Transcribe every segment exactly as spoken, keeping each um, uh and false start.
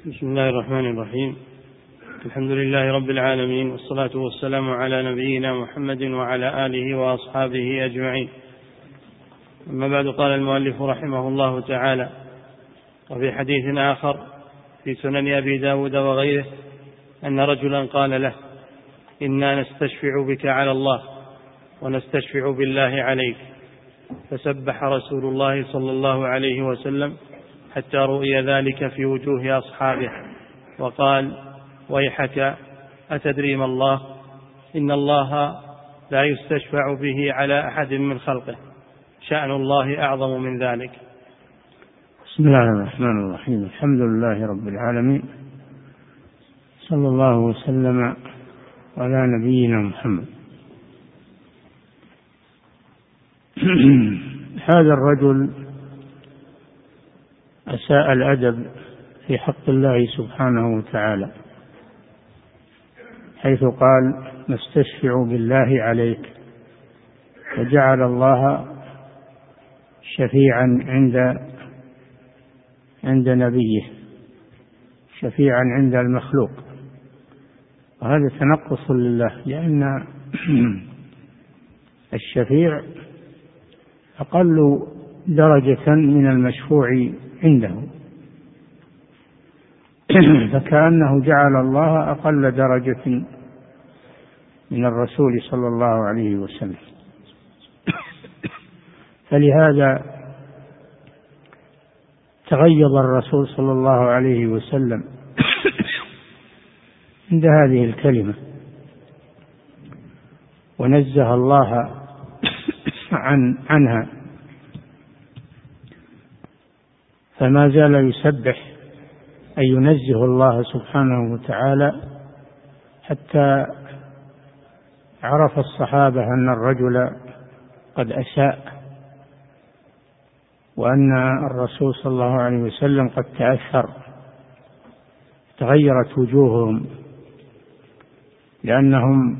بسم الله الرحمن الرحيم. الحمد لله رب العالمين، والصلاة والسلام على نبينا محمد وعلى آله وأصحابه أجمعين. أما بعد، قال المؤلف رحمه الله تعالى: وفي حديث آخر في سنن أبي داود وغيره أن رجلا قال له: إنا نستشفع بك على الله ونستشفع بالله عليك، فسبح رسول الله صلى الله عليه وسلم حتى رؤي ذلك في وجوه أصحابه، وقال: ويحك، أتدري ما الله؟ إن الله لا يستشفع به على أحد من خلقه، شأن الله أعظم من ذلك. بسم الله الرحمن الرحيم. الحمد لله رب العالمين، صلى الله وسلم على نبينا محمد. هذا الرجل أساء الأدب في حق الله سبحانه وتعالى، حيث قال: نستشفع بالله عليك، وجعل الله شفيعا عند عند نبيه، شفيعا عند المخلوق، وهذا تنقص لله، لأن الشفيع أقل درجة من المشفوع عنده، فكأنه جعل الله أقل درجة من الرسول صلى الله عليه وسلم. فلهذا تغيظ الرسول صلى الله عليه وسلم عند هذه الكلمة، ونزه الله عن عنها، فما زال يسبح أي ينزه الله سبحانه وتعالى، حتى عرف الصحابة أن الرجل قد أساء، وأن الرسول صلى الله عليه وسلم قد تأثر، تغيرت وجوههم، لأنهم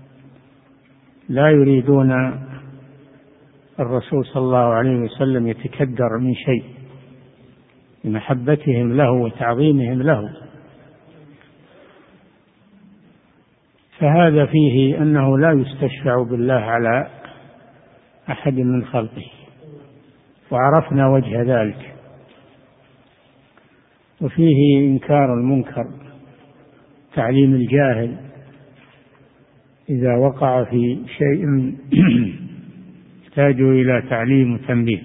لا يريدون الرسول صلى الله عليه وسلم يتكدر من شيء، بمحبتهم له وتعظيمهم له. فهذا فيه أنه لا يستشفع بالله على أحد من خلقه، وعرفنا وجه ذلك. وفيه إنكار المنكر، تعليم الجاهل إذا وقع في شيء يحتاج إلى تعليم وتنبيه.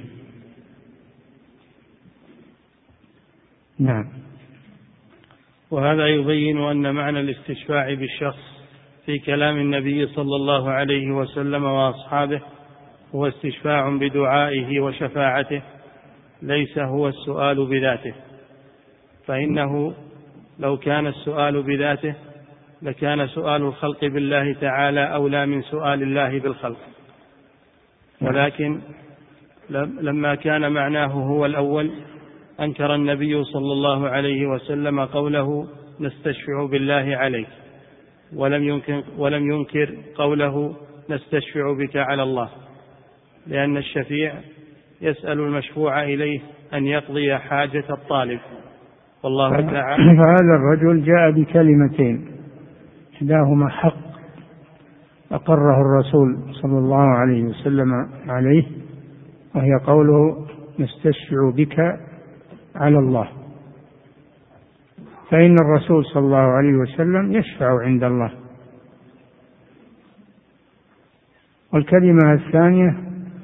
نعم. وهذا يبين أن معنى الاستشفاع بالشخص في كلام النبي صلى الله عليه وسلم وأصحابه هو استشفاع بدعائه وشفاعته، ليس هو السؤال بذاته، فإنه لو كان السؤال بذاته لكان سؤال الخلق بالله تعالى أولى من سؤال الله بالخلق، ولكن لما كان معناه هو الأول أنكر النبي صلى الله عليه وسلم قوله: نستشفع بالله عليك، ولم ينكر, ولم ينكر قوله: نستشفع بك على الله، لأن الشفيع يسأل المشفوع إليه أن يقضي حاجة الطالب، والله تعالى. فهذا الرجل جاء بكلمتين، إحداهما حق أقره الرسول صلى الله عليه وسلم عليه، وهي قوله: نستشفع بك على الله، فإن الرسول صلى الله عليه وسلم يشفع عند الله. والكلمة الثانية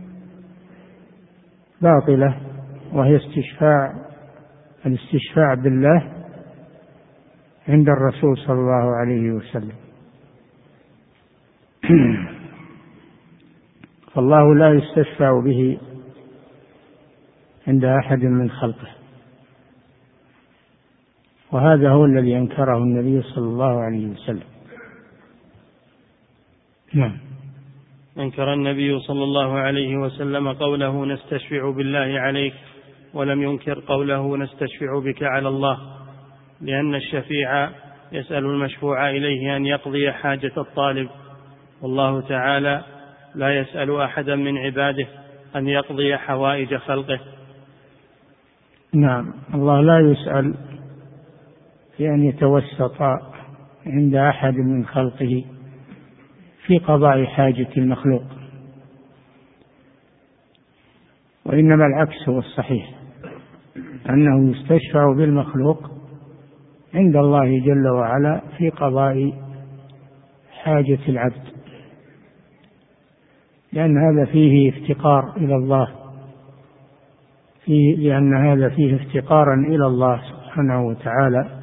باطلة، وهي استشفاع الاستشفاع بالله عند الرسول صلى الله عليه وسلم. فالله لا يستشفع به عند أحد من خلقه، وهذا هو الذي أنكره النبي صلى الله عليه وسلم. نعم. أنكر النبي صلى الله عليه وسلم قوله: نستشفع بالله عليك، ولم ينكر قوله: نستشفع بك على الله، لأن الشفيع يسأل المشفوع إليه أن يقضي حاجة الطالب، والله تعالى لا يسأل أحدا من عباده أن يقضي حوائج خلقه. نعم، الله لا يسأل في أن يتوسط عند أحد من خلقه في قضاء حاجة المخلوق، وإنما العكس هو الصحيح، أنه يستشفع بالمخلوق عند الله جل وعلا في قضاء حاجة العبد، لأن هذا فيه افتقار إلى الله، فيه لأن هذا فيه افتقارا إلى الله سبحانه وتعالى،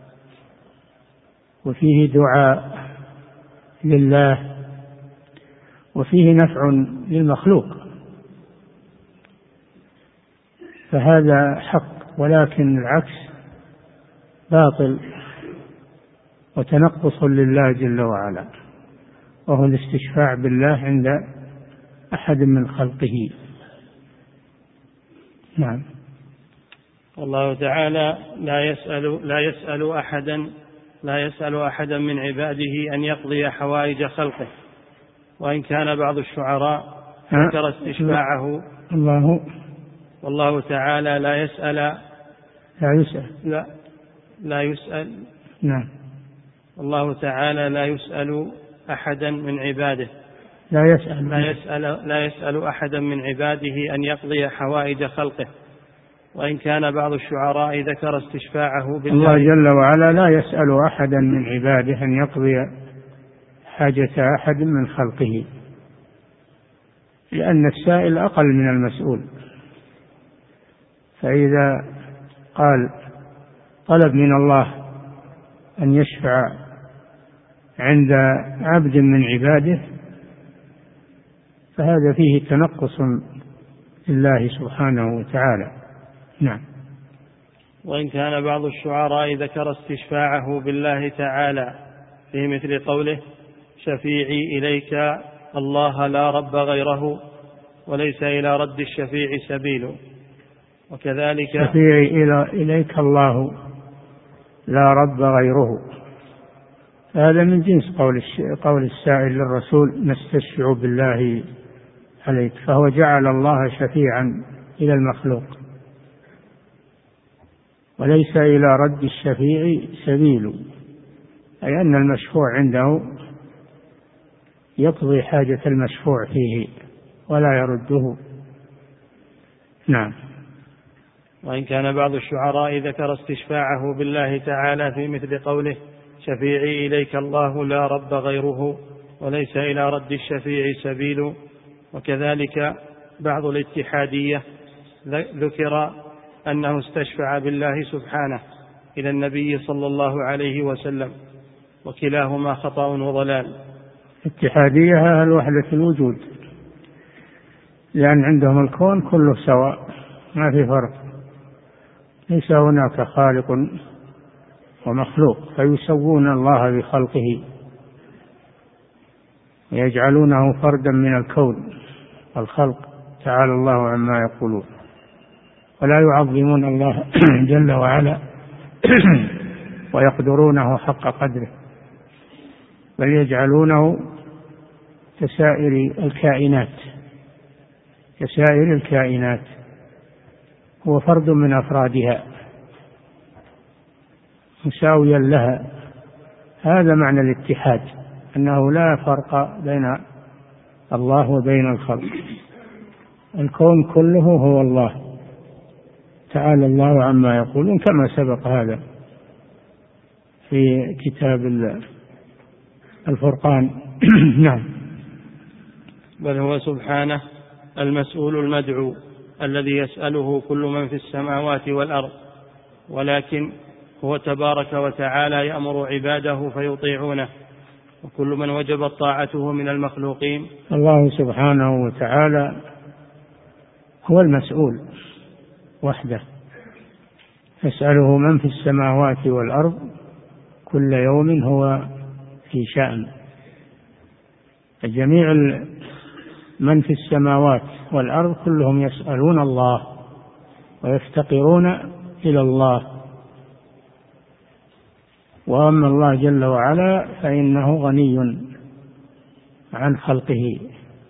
وفيه دعاء لله، وفيه نفع للمخلوق، فهذا حق، ولكن العكس باطل وتنقص لله جل وعلا، وهو الاستشفاع بالله عند أحد من خلقه. نعم. والله تعالى لا يسأل لا يسأل أحدا لا يسأل أحدا من عباده أن يقضي حوائج خلقه، وإن كان بعض الشعراء ذكر استشفاعه. الله والله تعالى لا يسأل لا يسأل لا لا يسأل نعم. والله تعالى لا يسأل أحدا من عباده لا يسأل لا يسأل لا يسأل أحدا من عباده أن يقضي حوائج خلقه، وإن كان بعض الشعراء ذكر استشفاعه بالله. الله جل وعلا لا يسأل أحدا من عباده أن يقضي حاجة أحد من خلقه، لأن السائل أقل من المسؤول، فإذا قال طلب من الله أن يشفع عند عبد من عباده فهذا فيه تنقص لله سبحانه وتعالى. نعم. وإن كان بعض الشعراء ذكر استشفاعه بالله تعالى في مثل قوله شفيعي إليك الله لا رب غيره وليس إلى رد الشفيع سبيل، وكذلك شفيعي إليك الله لا رب غيره، هذا من جنس قول قول السائل للرسول نستشفع بالله عليك، فهو جعل الله شفيعا إلى المخلوق، وليس إلى رد الشفيع سبيل، أي أن المشفوع عنده يقضي حاجة المشفوع فيه ولا يرده. نعم. وإن كان بعض الشعراء ذكر استشفاعه بالله تعالى في مثل قوله شفيعي إليك الله لا رب غيره وليس إلى رد الشفيع سبيل، وكذلك بعض الاتحادية ذكر أنه استشفع بالله سبحانه إلى النبي صلى الله عليه وسلم، وكلاهما خطأ وضلال. الاتحادية أهل وحدة الوجود، لأن عندهم الكون كله سواء ما في فرق، ليس هناك خالق ومخلوق، فيسوون الله بخلقه ويجعلونه فردا من الكون والخلق، تعالى الله عما يقولون، ولا يعظمون الله جل وعلا ويقدرونه حق قدره، بل يجعلونه كسائر الكائنات كسائر الكائنات هو فرد من أفرادها مساويا لها. هذا معنى الاتحاد، أنه لا فرق بين الله وبين الخلق، الكون كله هو الله، تعالى الله عما يقولون، كما سبق هذا في كتاب الفرقان. نعم. بل هو سبحانه المسؤول المدعو الذي يسأله كل من في السماوات والأرض، ولكن هو تبارك وتعالى يأمر عباده فيطيعونه، وكل من وجبت طاعته من المخلوقين. الله سبحانه وتعالى هو المسؤول وحده، يسأله من في السماوات والأرض كل يوم هو في شأن. جميع من في السماوات والأرض كلهم يسألون الله ويفتقرون إلى الله، وأما الله جل وعلا فإنه غني عن خلقه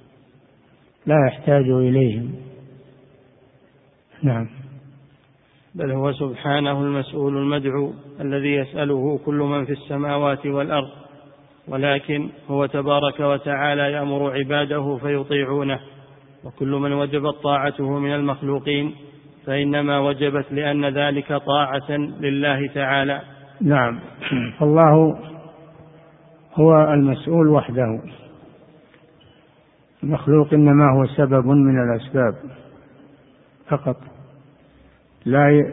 لا يحتاج إليهم. نعم. بل هو سبحانه المسؤول المدعو الذي يسأله كل من في السماوات والأرض، ولكن هو تبارك وتعالى يأمر عباده فيطيعونه، وكل من وجبت طاعته من المخلوقين فإنما وجبت لأن ذلك طاعة لله تعالى. نعم، فالله هو المسؤول وحده، المخلوق إنما هو سبب من الأسباب فقط، لا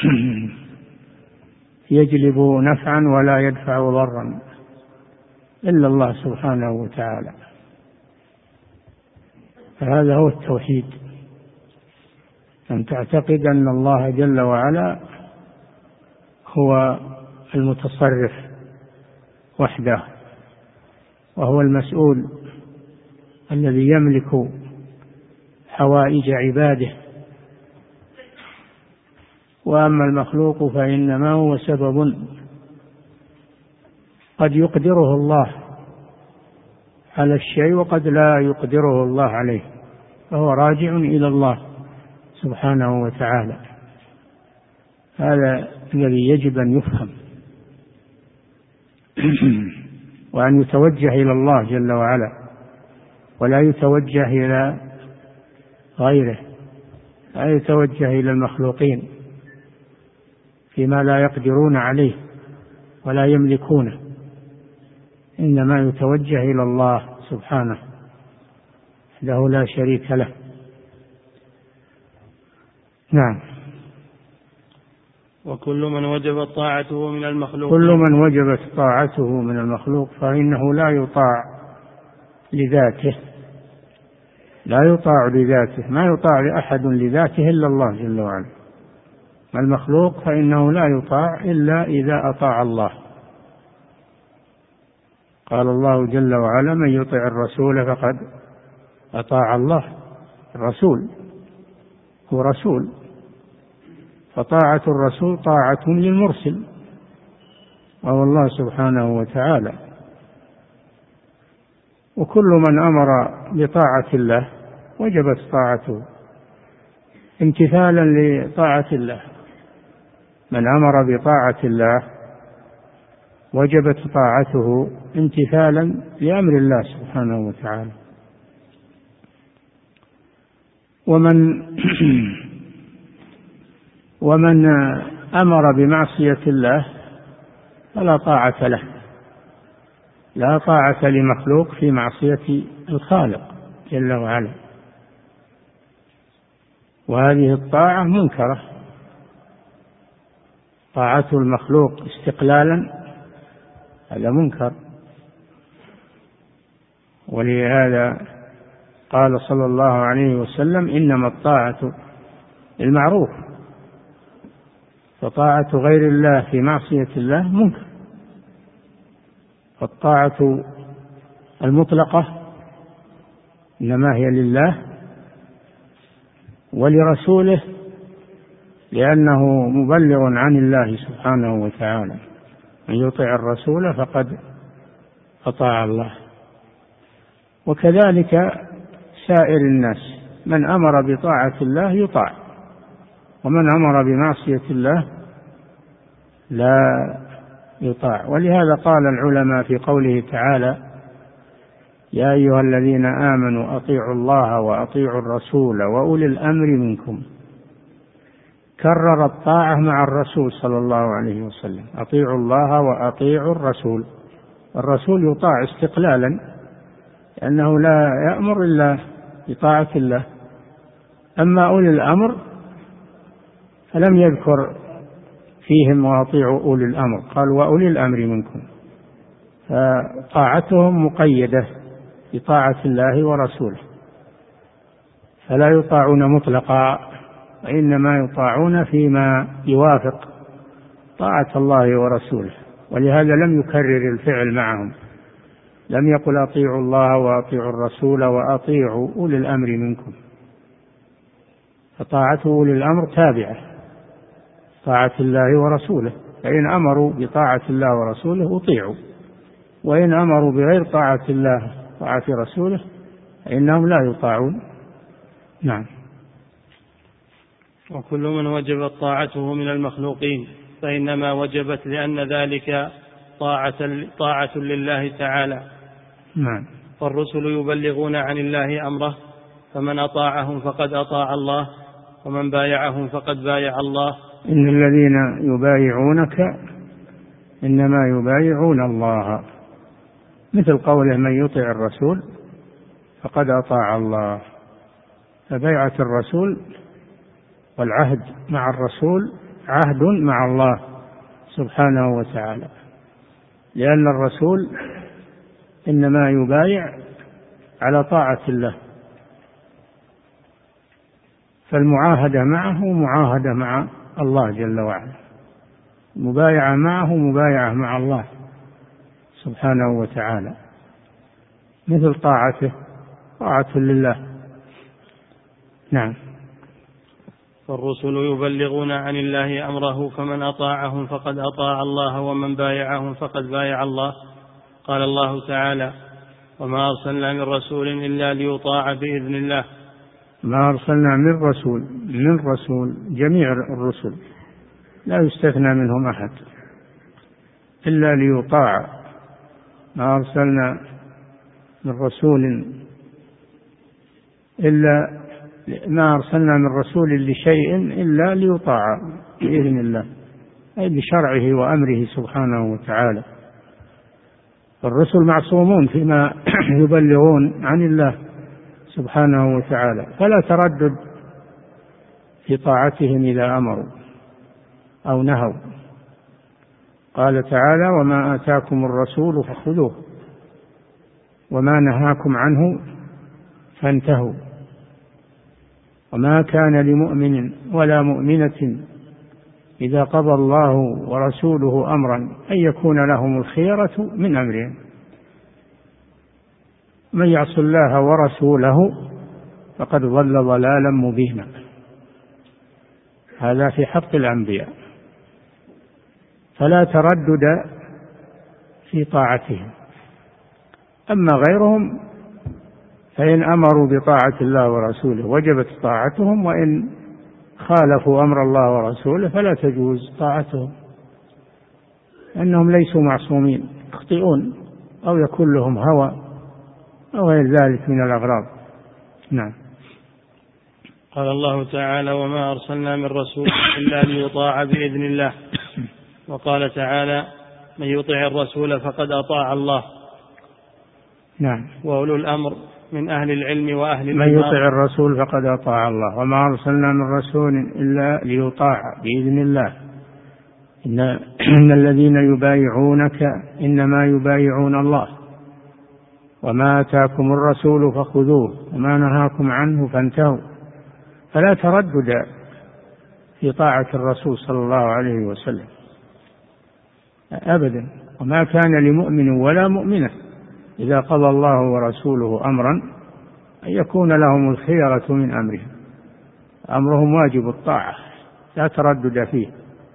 يجلب نفعا ولا يدفع ضرا إلا الله سبحانه وتعالى. فهذا هو التوحيد، أن تعتقد أن الله جل وعلا هو المتصرف وحده، وهو المسؤول الذي يملك حوائج عباده، وأما المخلوق فإنما هو سبب قد يقدره الله على الشيء وقد لا يقدره الله عليه، فهو راجع إلى الله سبحانه وتعالى. هذا الذي يجب أن يفهم وأن يتوجه إلى الله جل وعلا، ولا يتوجه إلى غيره، لا يتوجه إلى المخلوقين فيما لا يقدرون عليه ولا يملكونه، إنما يتوجه إلى الله سبحانه وحده لا شريك له. نعم. وكل من وجبت طاعته من المخلوق كل من وجبت طاعته من المخلوق فإنه لا يطاع لذاته، لا يطاع لذاته، ما يطاع لأحد لذاته إلا الله جل وعلا. المخلوق فإنه لا يطاع إلا إذا أطاع الله. قال الله جل وعلا: من يطع الرسول فقد أطاع الله. الرسول هو رسول، فطاعة الرسول طاعة للمرسل وهو الله سبحانه وتعالى. وكل من أمر بطاعة الله وجبت طاعته امتثالا لطاعة الله. من أمر بطاعة الله وجبت طاعته امتثالا لأمر الله سبحانه وتعالى. ومن ومن أمر بمعصية الله فلا طاعة له، لا طاعة لمخلوق في معصية الخالق جل وعلا، وهذه الطاعة منكرة. طاعة المخلوق استقلالا هذا منكر. ولهذا قال صلى الله عليه وسلم: إنما الطاعة المعروف، فطاعة غير الله في معصية الله منكر. فالطاعة المطلقة إنما هي لله ولرسوله، لأنه مبلغ عن الله سبحانه وتعالى. من يطع الرسول فقد أطاع الله. وكذلك سائر الناس، من أمر بطاعة الله يطاع، ومن أمر بمعصية الله لا يطاع. ولهذا قال العلماء في قوله تعالى: يا أيها الذين آمنوا أطيعوا الله وأطيعوا الرسول وأولي الأمر منكم. كرر الطاعة مع الرسول صلى الله عليه وسلم: أطيعوا الله وأطيعوا الرسول. الرسول يطاع استقلالا، لأنه لا يأمر إلا بطاعة الله. أما أولي الأمر فلم يذكر فيهم وأطيعوا أولي الأمر، قال وأولي الأمر منكم، فطاعتهم مقيدة بطاعة الله ورسوله، فلا يطاعون مطلقا، وإنما يطاعون فيما يوافق طاعة الله ورسوله. ولهذا لم يكرر الفعل معهم، لم يقل أطيعوا الله وأطيعوا الرسول وأطيعوا أولي الأمر منكم، فطاعة أولي الأمر تابعة طاعة الله ورسوله، فإن أمروا بطاعة الله ورسوله أطيعوا، وإن أمروا بغير طاعة الله طاعة رسوله فإنهم لا يطاعون. نعم. وكل من وجبت طاعته من المخلوقين فإنما وجبت لأن ذلك طاعة, طاعة لله تعالى. نعم. فالرسل يبلغون عن الله أمره، فمن أطاعهم فقد أطاع الله، ومن بايعهم فقد بايع الله. إن الذين يبايعونك إنما يبايعون الله، مثل قوله من يطع الرسول فقد أطاع الله. فبيعة الرسول والعهد مع الرسول عهد مع الله سبحانه وتعالى، لأن الرسول إنما يبايع على طاعة الله، فالمعاهدة معه معاهدة مع الله جل وعلا، مبايعة معه مبايعة مع الله سبحانه وتعالى، مثل طاعته طاعة لله. نعم. فالرسل يبلغون عن الله أمره، فمن أطاعهم فقد أطاع الله، ومن بايعهم فقد بايع الله. قال الله تعالى: وما أرسلنا من رسول إلا ليطاع بإذن الله. ما أرسلنا من رسول من رسول جميع الرسل لا يستثنى منهم أحد إلا ليطاع. ما أرسلنا من رسول إلا ما أرسلنا من رسول لشيء إلا ليطاع بإذن الله، أي بشرعه وأمره سبحانه وتعالى. الرسل معصومون فيما يبلغون عن الله سبحانه وتعالى، فلا تردد في طاعتهم إذا أمروا أو نهوا. قال تعالى: وما آتاكم الرسول فخذوه وما نهاكم عنه فانتهوا. وما كان لمؤمن ولا مؤمنة إذا قضى الله ورسوله أمرا أن يكون لهم الخيرة من أمرهم، من يعص الله ورسوله فقد ضل ضلالا مبينا. هذا في حق الأنبياء، فلا تردد في طاعتهم. أما غيرهم فإن أمروا بطاعة الله ورسوله وجبت طاعتهم، وإن خالفوا أمر الله ورسوله فلا تجوز طاعتهم، أنهم ليسوا معصومين، يخطئون أو يكون لهم هوى أو غير ذلك من الأغراض. نعم. قال الله تعالى: وما أرسلنا من رسول إلا ليطاع بإذن الله. وقال تعالى: من يطع الرسول فقد أطاع الله. نعم. وأولو الأمر من أهل العلم وأهل من يطع الرسول فقد أطاع الله. وما أرسلنا من رسول إلا ليطاع بإذن الله. إن, إن الذين يبايعونك إنما يبايعون الله. وما آتاكم الرسول فخذوه وما نهاكم عنه فانتهوا. فلا تردد في طاعة الرسول صلى الله عليه وسلم أبدا. وما كان لمؤمن ولا مؤمنة إذا قضى الله ورسوله أمرا أن يكون لهم الخيرة من أمرهم، أمرهم واجب الطاعة لا تردد فيه،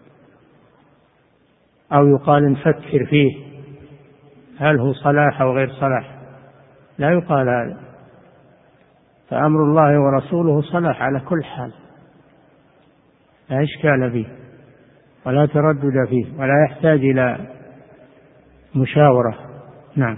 أو يقال نفكر فيه هل هو صلاح أو غير صلاح، لا يقال هذا. فأمر الله ورسوله صلاح على كل حال، لا إشكال فيه ولا تردد فيه ولا يحتاج إلى مشاورة. نعم.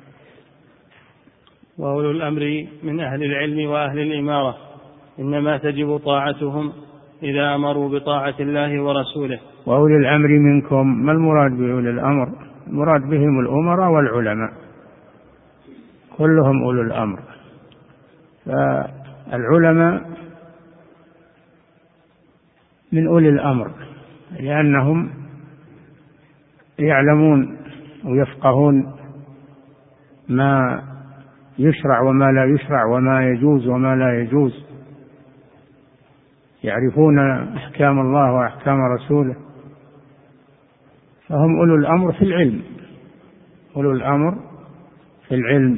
وأولو الأمر من أهل العلم وأهل الإمارة إنما تجب طاعتهم إذا أمروا بطاعة الله ورسوله. وأولي الأمر منكم، ما المراد بأولي الأمر؟ المراد بهم الأمراء والعلماء، كلهم أولو الأمر. فالعلماء من أولي الأمر لأنهم يعلمون ويفقهون ما يشرع وما لا يشرع، وما يجوز وما لا يجوز، يعرفون أحكام الله وأحكام رسوله، فهم أولو الأمر في العلم، أولو الأمر في العلم.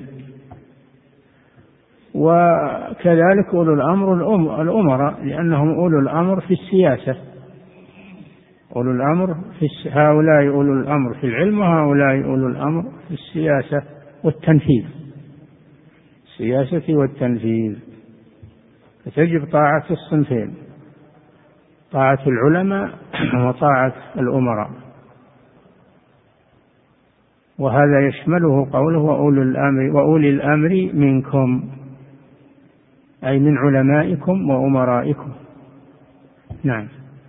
وكذلك أولو الأمر الأمراء لأنهم أولو الأمر في السياسة، أولو الأمر في الس... هؤلاء أولو الأمر في العلم وهؤلاء أولو الأمر في السياسة والتنفيذ، السياسة والتنفيذ، فتجب طاعة الصنفين. طاعة العلماء وطاعة الأمراء. وهذا يشمله قوله وأولي الأمر, وأولي الأمر منكم، أي من علمائكم وأمرائكم. نعم.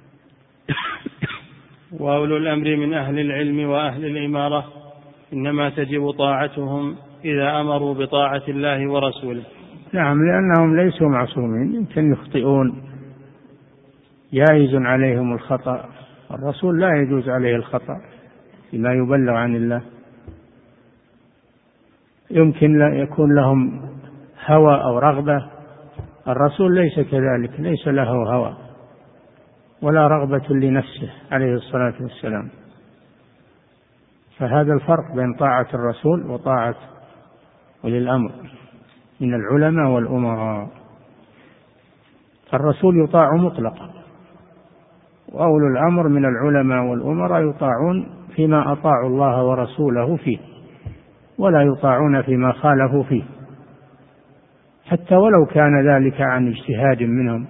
وأولو الأمر من أهل العلم وأهل الإمارة إنما تجب طاعتهم إذا أمروا بطاعة الله ورسوله. نعم، لأنهم ليسوا معصومين، يمكن يخطئون، جائز عليهم الخطأ. الرسول لا يجوز عليه الخطأ فيما يبلغ عن الله. يمكن لا يكون لهم هوى أو رغبة، الرسول ليس كذلك، ليس له هوى ولا رغبة لنفسه عليه الصلاة والسلام. فهذا الفرق بين طاعة الرسول وطاعة أولي الأمر من العلماء والأمراء. الرسول يطاع مطلقا، وأولو الأمر من العلماء والأمراء يطاعون فيما أطاعوا الله ورسوله فيه، ولا يطاعون فيما خالفوا فيه، حتى ولو كان ذلك عن اجتهاد منهم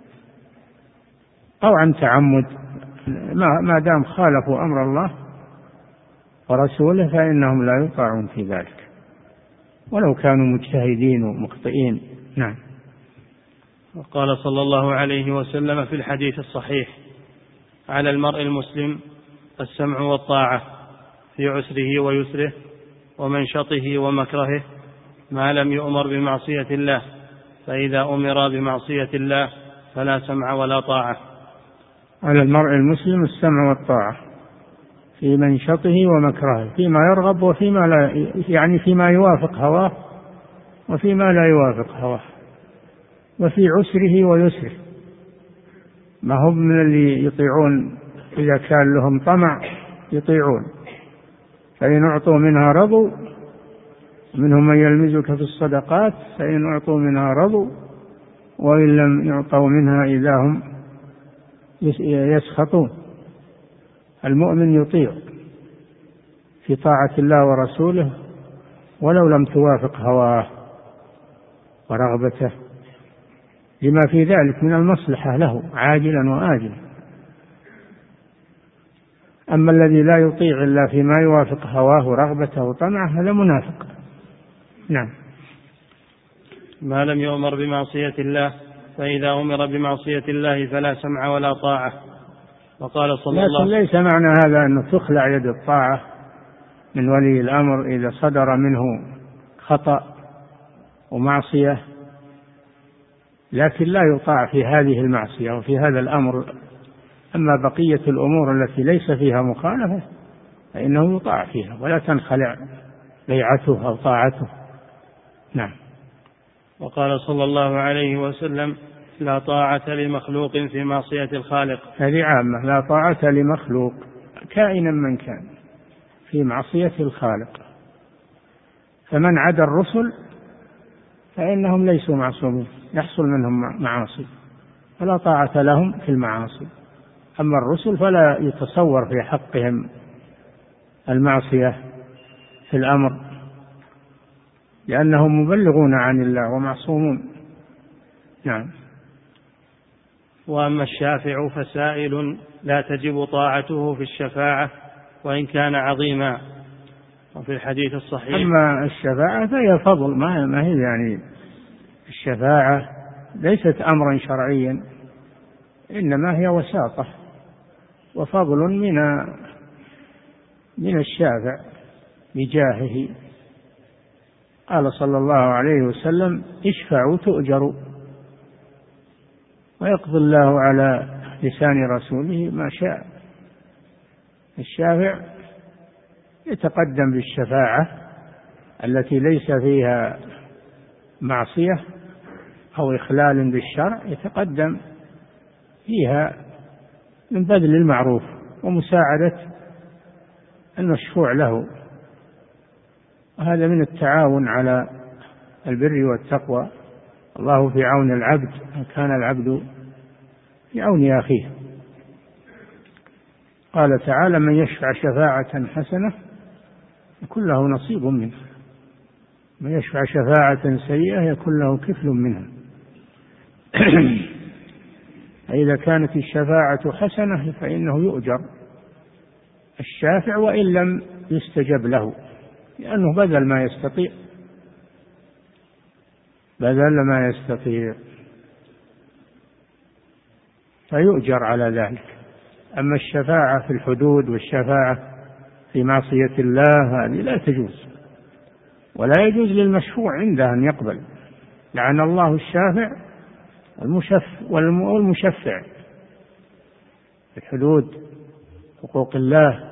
أو عن تعمد، ما دام خالفوا أمر الله ورسوله فإنهم لا يطاعون في ذلك ولو كانوا مجتهدين ومخطئين. نعم. وقال صلى الله عليه وسلم في الحديث الصحيح: على المرء المسلم السمع والطاعة في عسره ويسره ومنشطه ومكرهه ما لم يؤمر بمعصية الله، فإذا أمر بمعصية الله فلا سمع ولا طاعة. على المرء المسلم السمع والطاعة في منشطه ومكرهه، فيما يرغب وفيما لا، يعني فيما يوافق هواه وفيما لا يوافق هواه، وفي عسره ويسره. ما هم من اللي يطيعون إذا كان لهم طمع يطيعون، فإن أعطوا منها رضوا، منهم من يلمزك في الصدقات فإن أعطوا منها رضوا وإن لم يعطوا منها إذا هم يسخطون. المؤمن يطيع في طاعة الله ورسوله ولو لم توافق هواه ورغبته، لما في ذلك من المصلحة له عاجلا وآجلا. أما الذي لا يطيع إلا فيما يوافق هواه ورغبته وطمعه هذا منافق. نعم. ما لم يؤمر بمعصية الله، فإذا أمر بمعصية الله فلا سمع ولا طاعة. وقال صلى الله لكن ليس معنى هذا أنه تخلع يد الطاعة من ولي الأمر إذا صدر منه خطأ ومعصية، لكن لا يطاع في هذه المعصية وفي هذا الأمر. أما بقية الأمور التي ليس فيها مخالفة فإنه يطاع فيها ولا تنخلع بيعته أو طاعته. نعم. وقال صلى الله عليه وسلم: لا طاعة لمخلوق في معصية الخالق. هذه عامة، لا طاعة لمخلوق كائنا من كان في معصية الخالق. فمن عدا الرسل فإنهم ليسوا معصومين، يحصل منهم معاصي فلا طاعة لهم في المعاصي. أما الرسل فلا يتصور في حقهم المعصية في الأمر، لأنهم مبلغون عن الله ومعصومون. نعم. وأما الشافع فسائل لا تجب طاعته في الشفاعة وإن كان عظيما. وفي الحديث الصحيح: أما الشفاعة فهي فضل، ما هي يعني الشفاعة ليست أمرا شرعيا، إنما هي وساطة وفضل من من الشافع بجاهه. قال صلى الله عليه وسلم: اشفعوا تؤجروا، ويقضي الله على لسان رسوله ما شاء. الشافع يتقدم بالشفاعة التي ليس فيها معصية أو إخلال بالشرع، يتقدم فيها من بذل المعروف ومساعدة المشفوع له، وهذا من التعاون على البر والتقوى. الله في عون العبد كان العبد في عون أخيه. قال تعالى: من يشفع شفاعة حسنة يكون له نصيب منها، من يشفع شفاعة سيئة يكون له كفل منها. إذا كانت الشفاعة حسنة فإنه يؤجر الشافع وإن لم يستجب له، لأنه بذل ما يستطيع بذل ما يستطيع فيؤجر على ذلك. أما الشفاعة في الحدود والشفاعة في معصية الله هذه لا تجوز، ولا يجوز للمشفوع عنده أن يقبل. لعن الله الشافع والمشفع في الحدود، حقوق الله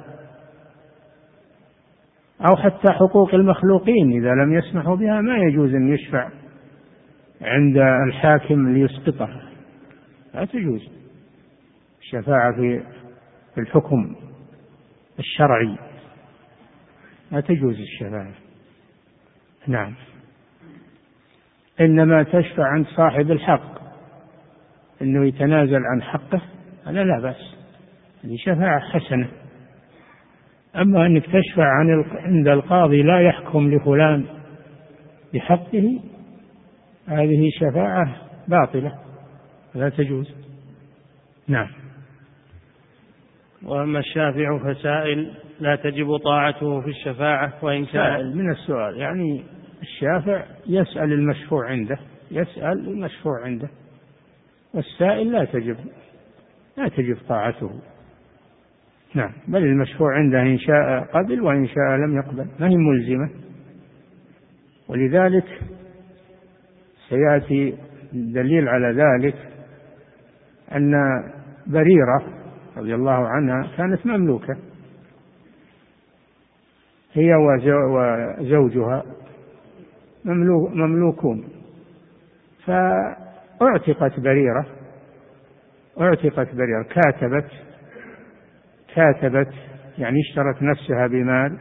أو حتى حقوق المخلوقين إذا لم يسمحوا بها ما يجوز أن يشفع عند الحاكم ليسقطها، لا تجوز الشفاعة في الحكم الشرعي، لا تجوز الشفاعة. نعم، إنما تشفع عند صاحب الحق إنه يتنازل عن حقه، هذا لا بأس، هذه شفاعة حسنة. أما أنك تشفع عن عند القاضي لا يحكم لفلان بحقه، هذه شفاعة باطلة لا تجوز. نعم. وأما الشافع فسائل لا تجب طاعته في الشفاعة وإن كان سائل من السؤال، يعني الشافع يسأل المشفوع عنده، يسأل المشفوع عنده، والسائل لا تجب لا تجب طاعته. نعم، بل المشفوع عنده إن شاء قبل وإن شاء لم يقبل، ما هي ملزمة. ولذلك سيأتي دليل على ذلك أن بريرة رضي الله عنها كانت مملوكة هي وزوجها مملوكون، فاعتقت بريرة اعتقت بريرة كاتبت كاتبت يعني اشترت نفسها بمال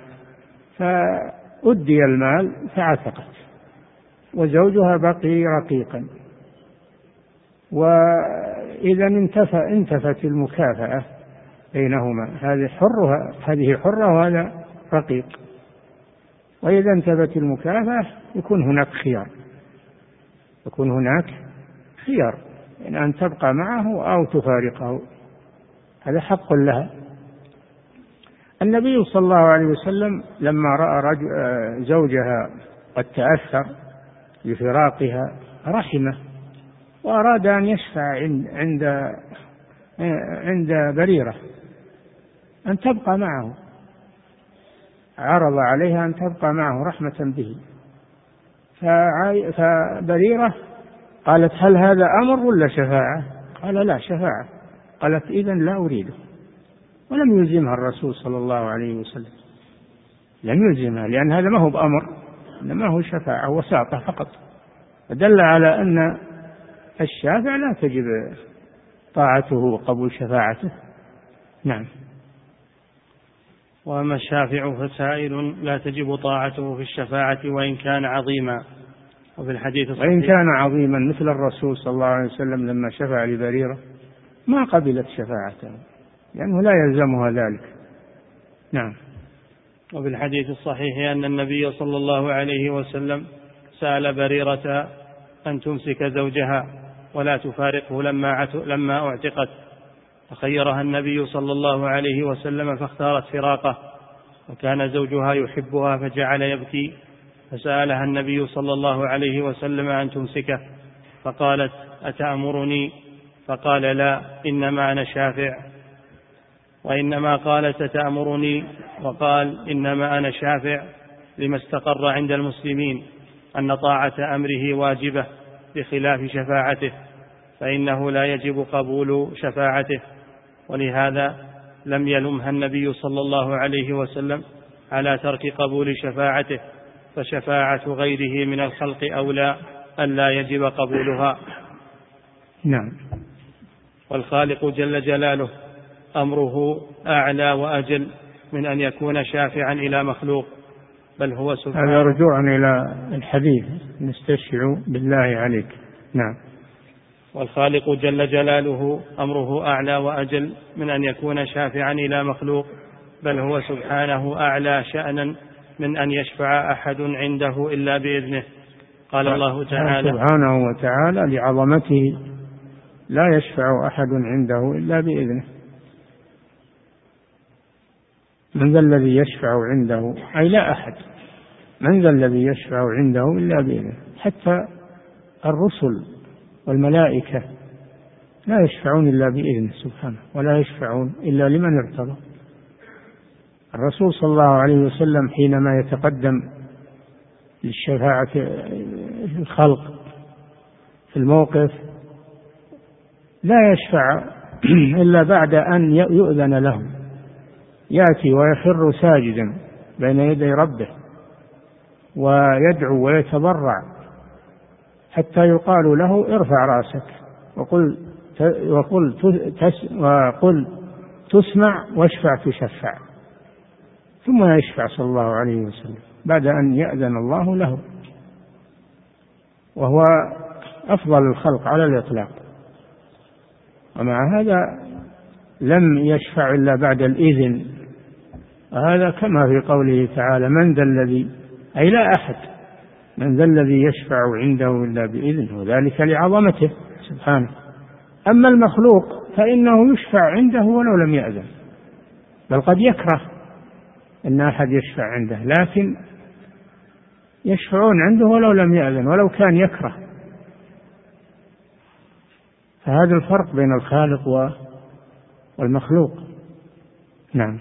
فأدي المال فعتقت، وزوجها بقي رقيقا. وإذا انتفى انتفت المكافأة بينهما، هذه حرها هذه حرة وهذا رقيق، وإذا انتفت المكافأة يكون هناك خيار يكون هناك خيار إن أن تبقى معه أو تفارقه، هذا حق لها. النبي صلى الله عليه وسلم لما رأى رجل زوجها قد تأثر بفراقها رحمه، وأراد أن يشفع عند عند بريرة أن تبقى معه، عرض عليها أن تبقى معه رحمة به، فبريرة قالت هل هذا أمر ولا شفاعة؟ قال لا شفاعة. قالت إذن لا أريده، ولم يلزمها الرسول صلى الله عليه وسلم، لم يلزمها، لأن هذا ما هو بأمر، إنما هو شفاعة وساطة فقط، فدل على أن الشافع لا تجب طاعته وقبول شفاعته. نعم. وأما الشافع فسائل لا تجب طاعته في الشفاعة وإن كان عظيما. وفي الحديث الصحيح وإن كان عظيما مثل الرسول صلى الله عليه وسلم لما شفع لبريرة ما قبلت شفاعته لأنه لا يلزمها ذلك. نعم. وفي الحديث الصحيح أن النبي صلى الله عليه وسلم سأل بريرة أن تمسك زوجها ولا تفارقه لما لما أعتقت، فخيرها النبي صلى الله عليه وسلم فاختارت فراقه، وكان زوجها يحبها فجعل يبكي، فسألها النبي صلى الله عليه وسلم أن تمسكه، فقالت أتأمرني؟ فقال لا، إنما أنا شافع. وإنما قالت أتأمرني وقال إنما أنا شافع لما استقر عند المسلمين أن طاعة أمره واجبة بخلاف شفاعته، فإنه لا يجب قبول شفاعته، ولهذا لم يلمها النبي صلى الله عليه وسلم على ترك قبول شفاعته، فشفاعة غيره من الخلق أولى أن لا يجب قبولها. نعم. والخالق جل جلاله أمره أعلى وأجل من أن يكون شافعا إلى مخلوق، بل هو سبحانه. هذا رجوعا إلى الحديث نستشفع بالله عليك. نعم. والخالق جل جلاله أمره أعلى وأجل من أن يكون شافعا إلى مخلوق، بل هو سبحانه أعلى شأنا من أن يشفع أحد عنده إلا بإذنه. قال الله تعالى سبحانه وتعالى لعظمته لا يشفع أحد عنده إلا بإذنه. من ذا الذي يشفع عنده، أي لا أحد، من ذا الذي يشفع عنده إلا بإذنه. حتى الرسل والملائكة لا يشفعون إلا بإذنه سبحانه، ولا يشفعون إلا لمن ارتضى. الرسول صلى الله عليه وسلم حينما يتقدم للشفاعة الخلق في الموقف لا يشفع إلا بعد أن يؤذن له، يأتي ويخر ساجدا بين يدي ربه ويدعو ويتضرع حتى يقال له ارفع رأسك وقل وقل وقل تسمع واشفع تشفع، ثم يشفع صلى الله عليه وسلم بعد أن يأذن الله له، وهو أفضل الخلق على الإطلاق. ومع هذا لم يشفع إلا بعد الإذن، وهذا كما في قوله تعالى من ذا الذي، أي لا أحد، من ذا الذي يشفع عنده إلا بإذنه، وذلك لعظمته سبحانه. أما المخلوق فإنه يشفع عنده ولو لم يأذن، بل قد يكره أن أحد يشفع عنده، لكن يشفعون عنده ولو لم يأذن ولو كان يكره. فهذا الفرق بين الخالق والمخلوق. نعم.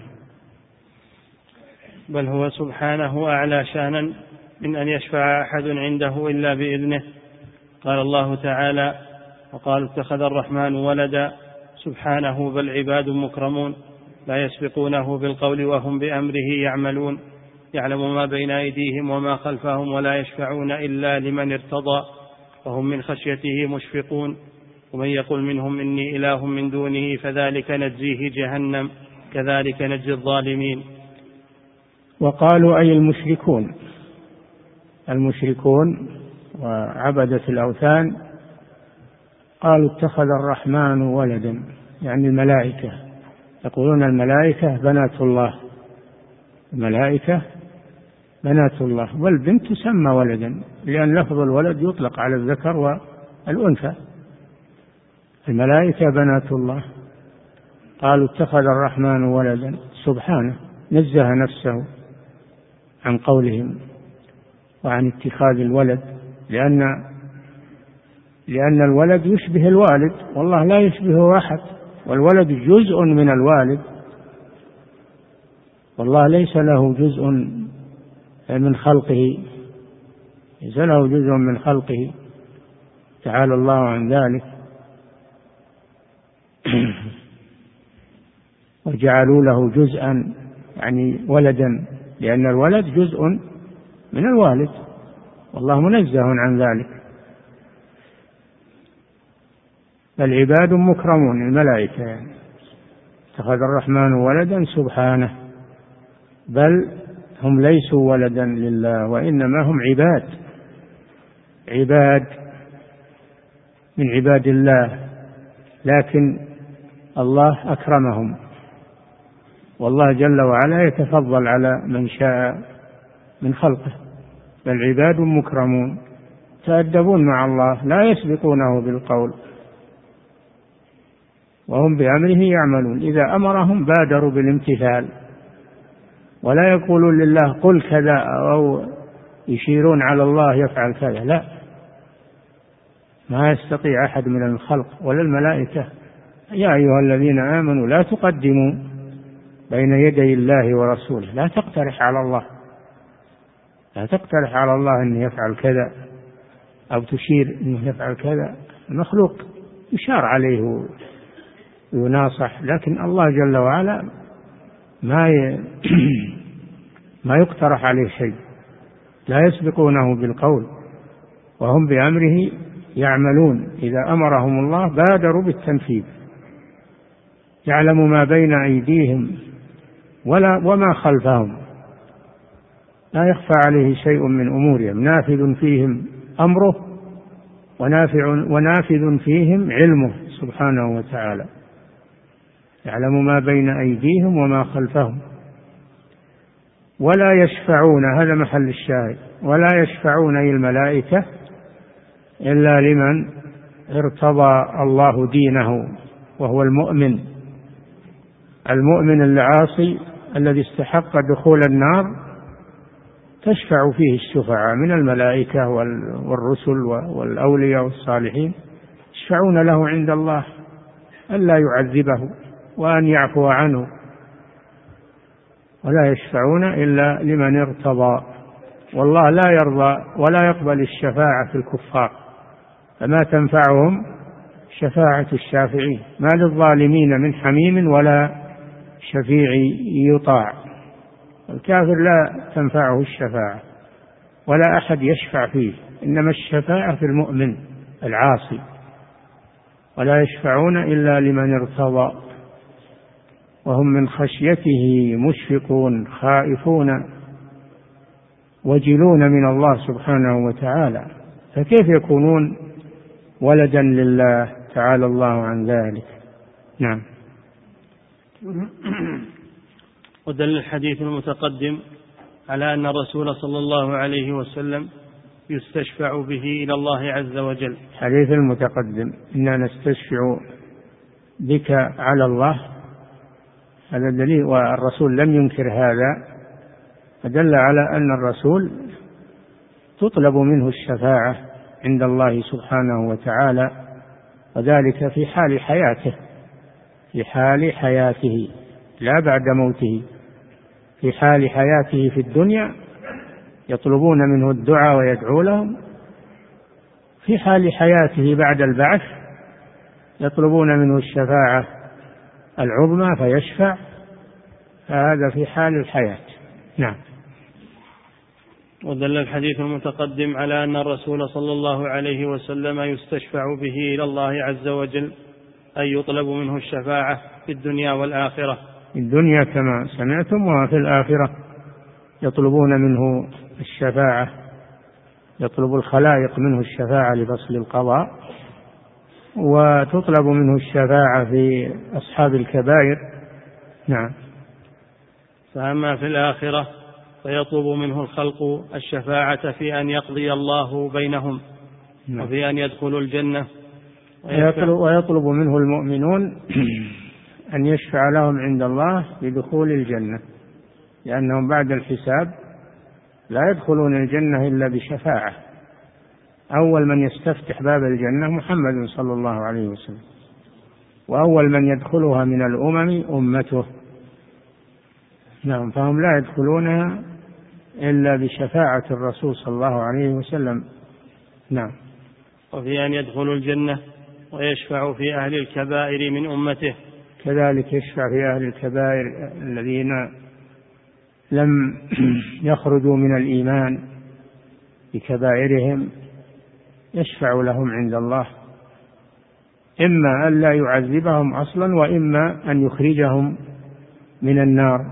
بل هو سبحانه أعلى شأنا من أن يشفع أحد عنده إلا بإذنه. قال الله تعالى وقالوا اتخذ الرحمن ولدا سبحانه بل عباد مكرمون لا يسبقونه بالقول وهم بأمره يعملون يعلم ما بين أيديهم وما خلفهم ولا يشفعون إلا لمن ارتضى وهم من خشيته مشفقون ومن يقل منهم إني إله من دونه فذلك نجزيه جهنم كذلك نجزي الظالمين. وقالوا أي المشركون المشركون وعبدة الأوثان قالوا اتخذ الرحمن ولدا، يعني الملائكة، يقولون الملائكة بنات الله، الملائكة بنات الله، والبنت تسمى ولدا لأن لفظ الولد يطلق على الذكر والأنثى. الملائكة بنات الله. قالوا اتخذ الرحمن ولدا، سبحانه نزه نفسه عن قولهم وعن اتخاذ الولد، لأن لأن الولد يشبه الوالد والله لا يشبهه أحد، والولد جزء من الوالد والله ليس له جزء من خلقه، ليس له جزء من خلقه تعالى الله عن ذلك. وجعلوا له جزءا يعني ولدا، لأن الولد جزء من الوالد والله منزه عن ذلك. بل عباد مكرمون، الملائكة يعني. اتخذ الرحمن ولدا سبحانه، بل هم ليسوا ولدا لله وإنما هم عباد، عباد من عباد الله، لكن الله أكرمهم، والله جل وعلا يتفضل على من شاء من خلقه. بل عباد مكرمون تأدبون مع الله لا يسبقونه بالقول وهم بأمره يعملون، إذا أمرهم بادروا بالامتثال ولا يقولون لله قل كذا أو يشيرون على الله يفعل كذا، لا، ما يستطيع أحد من الخلق ولا الملائكة. يا أيها الذين آمنوا لا تقدموا بين يدي الله ورسوله، لا تقترح على الله لا تقترح على الله أن يفعل كذا أو تشير أنه يفعل كذا. المخلوق يشار عليه ويناصح، لكن الله جل وعلا ما ي... ما يقترح عليه شيء، لا يسبقونه بالقول وهم بأمره يعملون، إذا أمرهم الله بادروا بالتنفيذ. يعلم ما بين أيديهم ولا وما خلفهم، لا يخفى عليه شيء من أمورهم، نافذ فيهم أمره ونافع ونافذ فيهم علمه سبحانه وتعالى. يعلم ما بين أيديهم وما خلفهم ولا يشفعون، هذا محل الشاهد، ولا يشفعون أي الملائكة إلا لمن ارتضى الله دينه وهو المؤمن. المؤمن العاصي الذي استحق دخول النار تشفع فيه الشفعاء من الملائكة والرسل والأولياء والصالحين، يشفعون له عند الله ألا يعذبه وأن يعفو عنه، ولا يشفعون إلا لمن ارتضى. والله لا يرضى ولا يقبل الشفاعة في الكفار، فما تنفعهم شفاعة الشافعين. ما للظالمين من حميم ولا شفيع يطاع. الكافر لا تنفعه الشفاعة ولا أحد يشفع فيه، إنما الشفاعة في المؤمن العاصي. ولا يشفعون إلا لمن ارتضى وهم من خشيته مشفقون خائفون وجلون من الله سبحانه وتعالى، فكيف يكونون ولدا لله تعالى الله عن ذلك. نعم. ودل الحديث المتقدم على أن الرسول صلى الله عليه وسلم يستشفع به إلى الله عز وجل. حديث المتقدم إننا نستشفع بك على الله، هذا دليل، والرسول لم ينكر هذا، فدل على أن الرسول تطلب منه الشفاعة عند الله سبحانه وتعالى، وذلك في حال حياته، في حال حياته لا بعد موته. في حال حياته في الدنيا يطلبون منه الدعاء ويدعو لهم، في حال حياته بعد البعث يطلبون منه الشفاعة العظمى فيشفع، فهذا في حال الحياة. نعم. ودل الحديث المتقدم على أن الرسول صلى الله عليه وسلم يستشفع به إلى الله عز وجل، أي يطلب منه الشفاعة في الدنيا والآخرة. في الدنيا كما سمعتم، وفي الآخرة يطلبون منه الشفاعة، يطلب الخلائق منه الشفاعة لفصل القضاء، وتطلب منه الشفاعة في أصحاب الكبائر. نعم. فأما في الآخرة فيطلب منه الخلق الشفاعة في أن يقضي الله بينهم، نعم. وفي أن يدخلوا الجنة. ويطلب, ويطلب منه المؤمنون أن يشفع لهم عند الله بدخول الجنة، لأنهم بعد الحساب لا يدخلون الجنة إلا بشفاعة. أول من يستفتح باب الجنة محمد صلى الله عليه وسلم، وأول من يدخلها من الأمم أمته. نعم. فهم لا يدخلونها إلا بشفاعة الرسول صلى الله عليه وسلم. نعم. وفي أن يدخلوا الجنة ويشفع في أهل الكبائر من أمته، كذلك يشفع في أهل الكبائر الذين لم يخرجوا من الإيمان بكبائرهم، يشفع لهم عند الله، إما أن لا يعذبهم أصلا وإما أن يخرجهم من النار.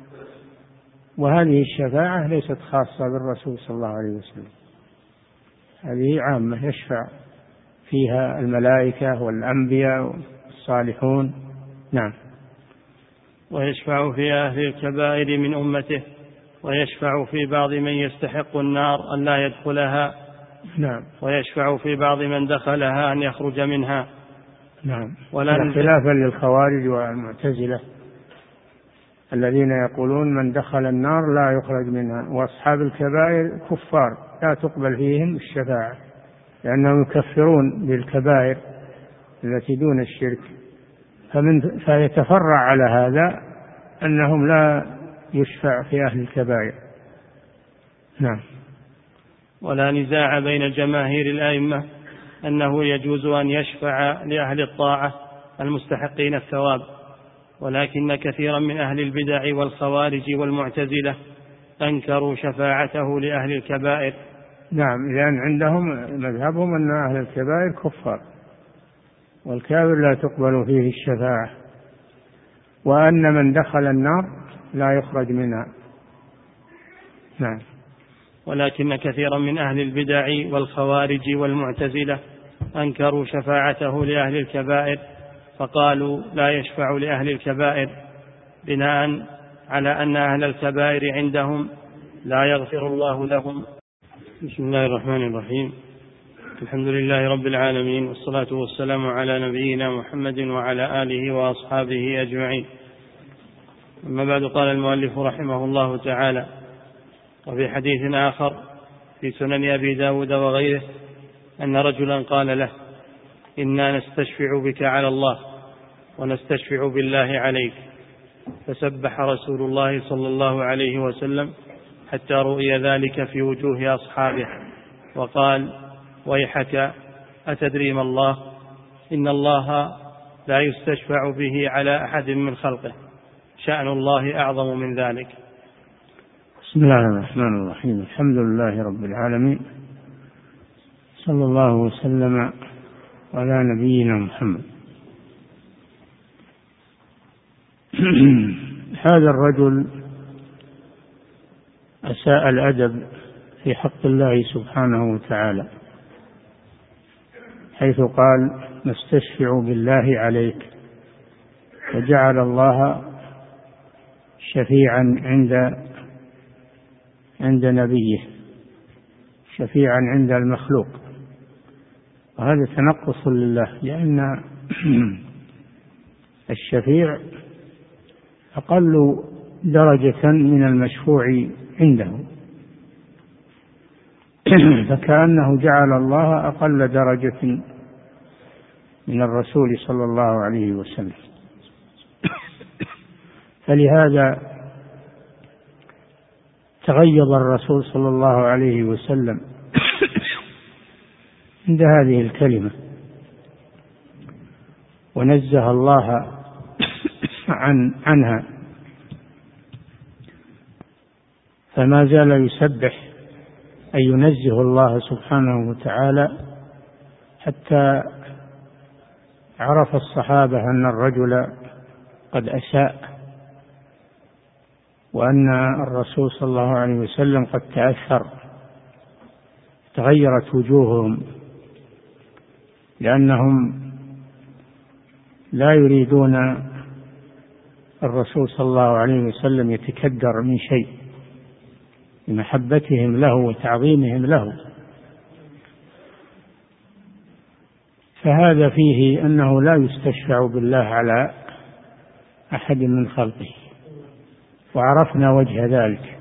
وهذه الشفاعة ليست خاصة بالرسول صلى الله عليه وسلم، هذه عامة يشفع فيها الملائكة والأنبياء والصالحون. نعم. ويشفع في أهل الكبائر من أمته، ويشفع في بعض من يستحق النار أن لا يدخلها، نعم. ويشفع في بعض من دخلها أن يخرج منها. نعم. خلافا للخوارج والمعتزلة الذين يقولون من دخل النار لا يخرج منها، وأصحاب الكبائر كفار لا تقبل فيهم الشفاعة، لأنهم يكفرون بالكبائر التي دون الشرك. فمن فيتفرع على هذا أنهم لا يشفع في أهل الكبائر. نعم. ولا نزاع بين جماهير الأئمة أنه يجوز أن يشفع لأهل الطاعة المستحقين الثواب، ولكن كثيرا من أهل البدع والخوارج والمعتزلة أنكروا شفاعته لأهل الكبائر. نعم. لأن عندهم مذهبهم أن أهل الكبائر كفار، والكافر لا تقبل فيه الشفاعة، وأن من دخل النار لا يخرج منها. نعم. ولكن كثيرا من أهل البدع والخوارج والمعتزلة أنكروا شفاعته لأهل الكبائر، فقالوا لا يشفع لأهل الكبائر، بناء على أن أهل الكبائر عندهم لا يغفر الله لهم. بسم الله الرحمن الرحيم. الحمد لله رب العالمين، والصلاة والسلام على نبينا محمد وعلى آله وأصحابه أجمعين. أما بعد، قال المؤلف رحمه الله تعالى: وفي حديث آخر في سنن أبي داود وغيره أن رجلا قال له: إنا نستشفع بك على الله ونستشفع بالله عليك، فسبح رسول الله صلى الله عليه وسلم حتى رؤي ذلك في وجوه أصحابه، وقال: ويحك، أتدري ما الله؟ إن الله لا يستشفع به على أحد من خلقه، شأن الله أعظم من ذلك. بسم الله الرحمن الرحيم. الحمد لله رب العالمين، صلى الله وسلم على نبينا محمد. هذا الرجل أساء الأدب في حق الله سبحانه وتعالى، حيث قال: نستشفع بالله عليك، وجعل الله شفيعا عند عند نبيه، شفيعا عند المخلوق، وهذا تنقص لله، لأن الشفيع أقل درجة من المشفوع عنده، فكأنه جعل الله أقل درجة من الرسول صلى الله عليه وسلم. فلهذا تغيظ الرسول صلى الله عليه وسلم عند هذه الكلمة، ونزه الله عن عنها، فما زال يسبح أي ينزه الله سبحانه وتعالى، حتى عرف الصحابة أن الرجل قد أساء، وأن الرسول صلى الله عليه وسلم قد تأثر، تغيرت وجوههم، لأنهم لا يريدون الرسول صلى الله عليه وسلم يتكدر من شيء، بمحبتهم له وتعظيمهم له. فهذا فيه أنه لا يستشفع بالله على أحد من خلقه، وعرفنا وجه ذلك.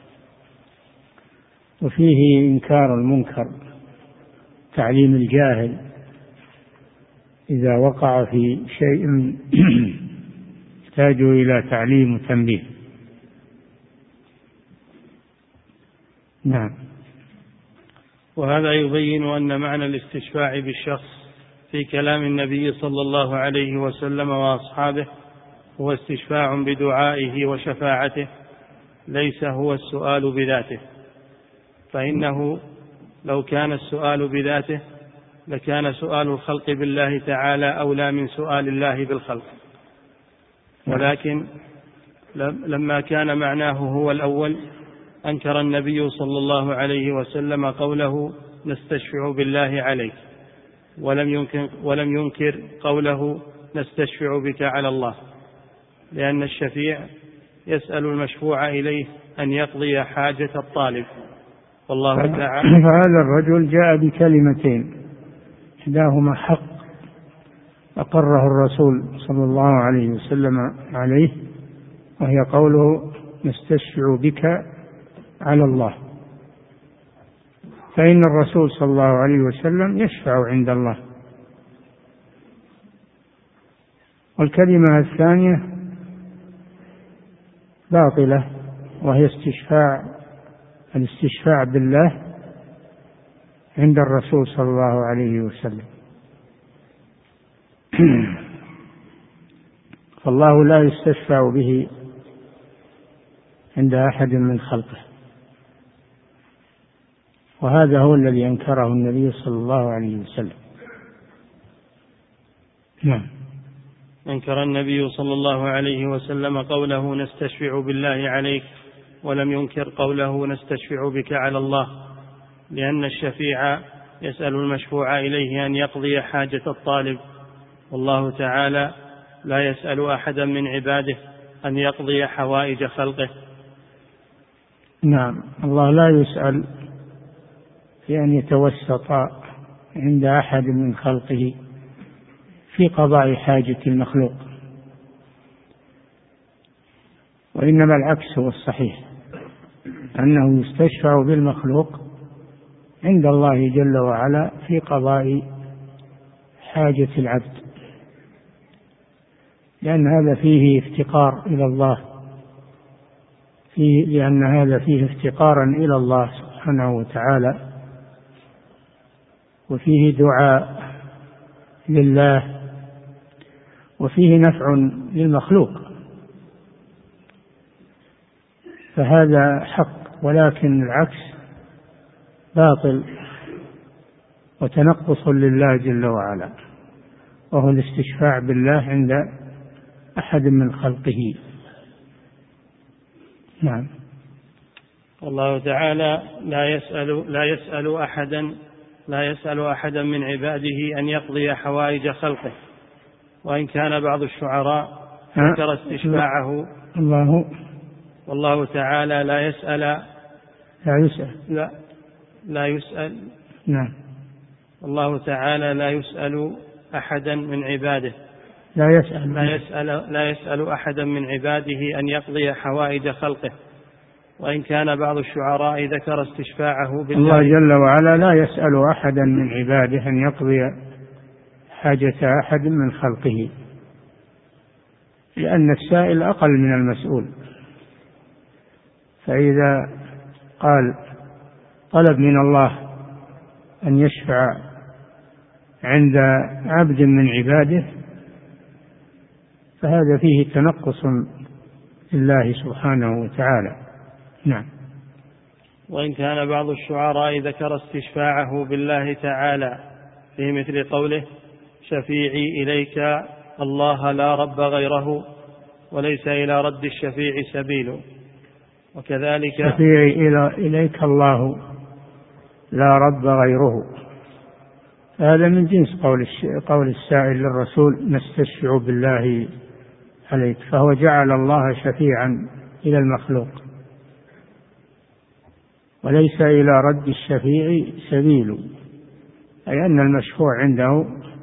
وفيه إنكار المنكر، تعليم الجاهل إذا وقع في شيء يحتاج إلى تعليم وتنبيه. نعم. وهذا يبين أن معنى الاستشفاع بالشخص في كلام النبي صلى الله عليه وسلم وأصحابه هو استشفاع بدعائه وشفاعته، ليس هو السؤال بذاته، فإنه لو كان السؤال بذاته لكان سؤال الخلق بالله تعالى أولى من سؤال الله بالخلق، ولكن لما كان معناه هو الأول أنكر النبي صلى الله عليه وسلم قوله: نستشفع بالله عليك، ولم ينكر, ولم ينكر قوله: نستشفع بك على الله، لأن الشفيع يسأل المشفوع إليه أن يقضي حاجة الطالب، والله تعالى. فهذا الرجل جاء بكلمتين، إحداهما حق أقره الرسول صلى الله عليه وسلم عليه، وهي قوله: نستشفع بك على الله، فإن الرسول صلى الله عليه وسلم يشفع عند الله. والكلمة الثانية باطلة، وهي استشفاع الاستشفاع بالله عند الرسول صلى الله عليه وسلم. فالله لا يستشفع به عند أحد من خلقه، وهذا هو الذي أنكره النبي صلى الله عليه وسلم. نعم. أنكر النبي صلى الله عليه وسلم قوله: نستشفع بالله عليك، ولم ينكر قوله: نستشفع بك على الله، لأن الشفيع يسأل المشفوع إليه أن يقضي حاجة الطالب، والله تعالى لا يسأل أحدا من عباده أن يقضي حوائج خلقه. نعم، الله لا يسأل في أن يتوسط عند أحد من خلقه في قضاء حاجة المخلوق، وإنما العكس هو الصحيح، أنه يستشفع بالمخلوق عند الله جل وعلا في قضاء حاجة العبد، لأن هذا فيه افتقار إلى الله، فيه لأن هذا فيه افتقارا إلى الله سبحانه وتعالى، وفيه دعاء لله، وفيه نفع للمخلوق، فهذا حق، ولكن العكس باطل وتنقص لله جل وعلا، وهو الاستشفاع بالله عند أحد من خلقه. نعم. الله تعالى لا يسأل لا يسأل أحدا لا يسأل أحدا من عباده أن يقضي حوائج خلقه، وإن كان بعض الشعراء ذكر استشفاعه. الله والله تعالى لا يسأل لا يسأل لا لا يسأل نعم. الله تعالى لا يسأل أحدا من عباده لا يسأل لا يسأل لا يسأل أحدا من عباده أن يقضي حوائج خلقه، وإن كان بعض الشعراء ذكر استشفاعه بالله. الله جل وعلا لا يسأل أحدا من عباده أن يقضي حاجة أحد من خلقه، لأن السائل أقل من المسؤول، فإذا قال طلب من الله أن يشفع عند عبد من عباده فهذا فيه تنقص لله سبحانه وتعالى. نعم. وإن كان بعض الشعراء ذكر استشفاعه بالله تعالى في مثل قوله شفيعي إليك الله لا رب غيره وليس إلى رد الشفيع سبيل، وكذلك شفيعي إلى إليك الله لا رب غيره، هذا من جنس قول قول السائل للرسول نستشفع بالله عليك، فهو جعل الله شفيعا إلى المخلوق، وليس إلى رد الشفيع سبيل، أي أن المشفوع عنده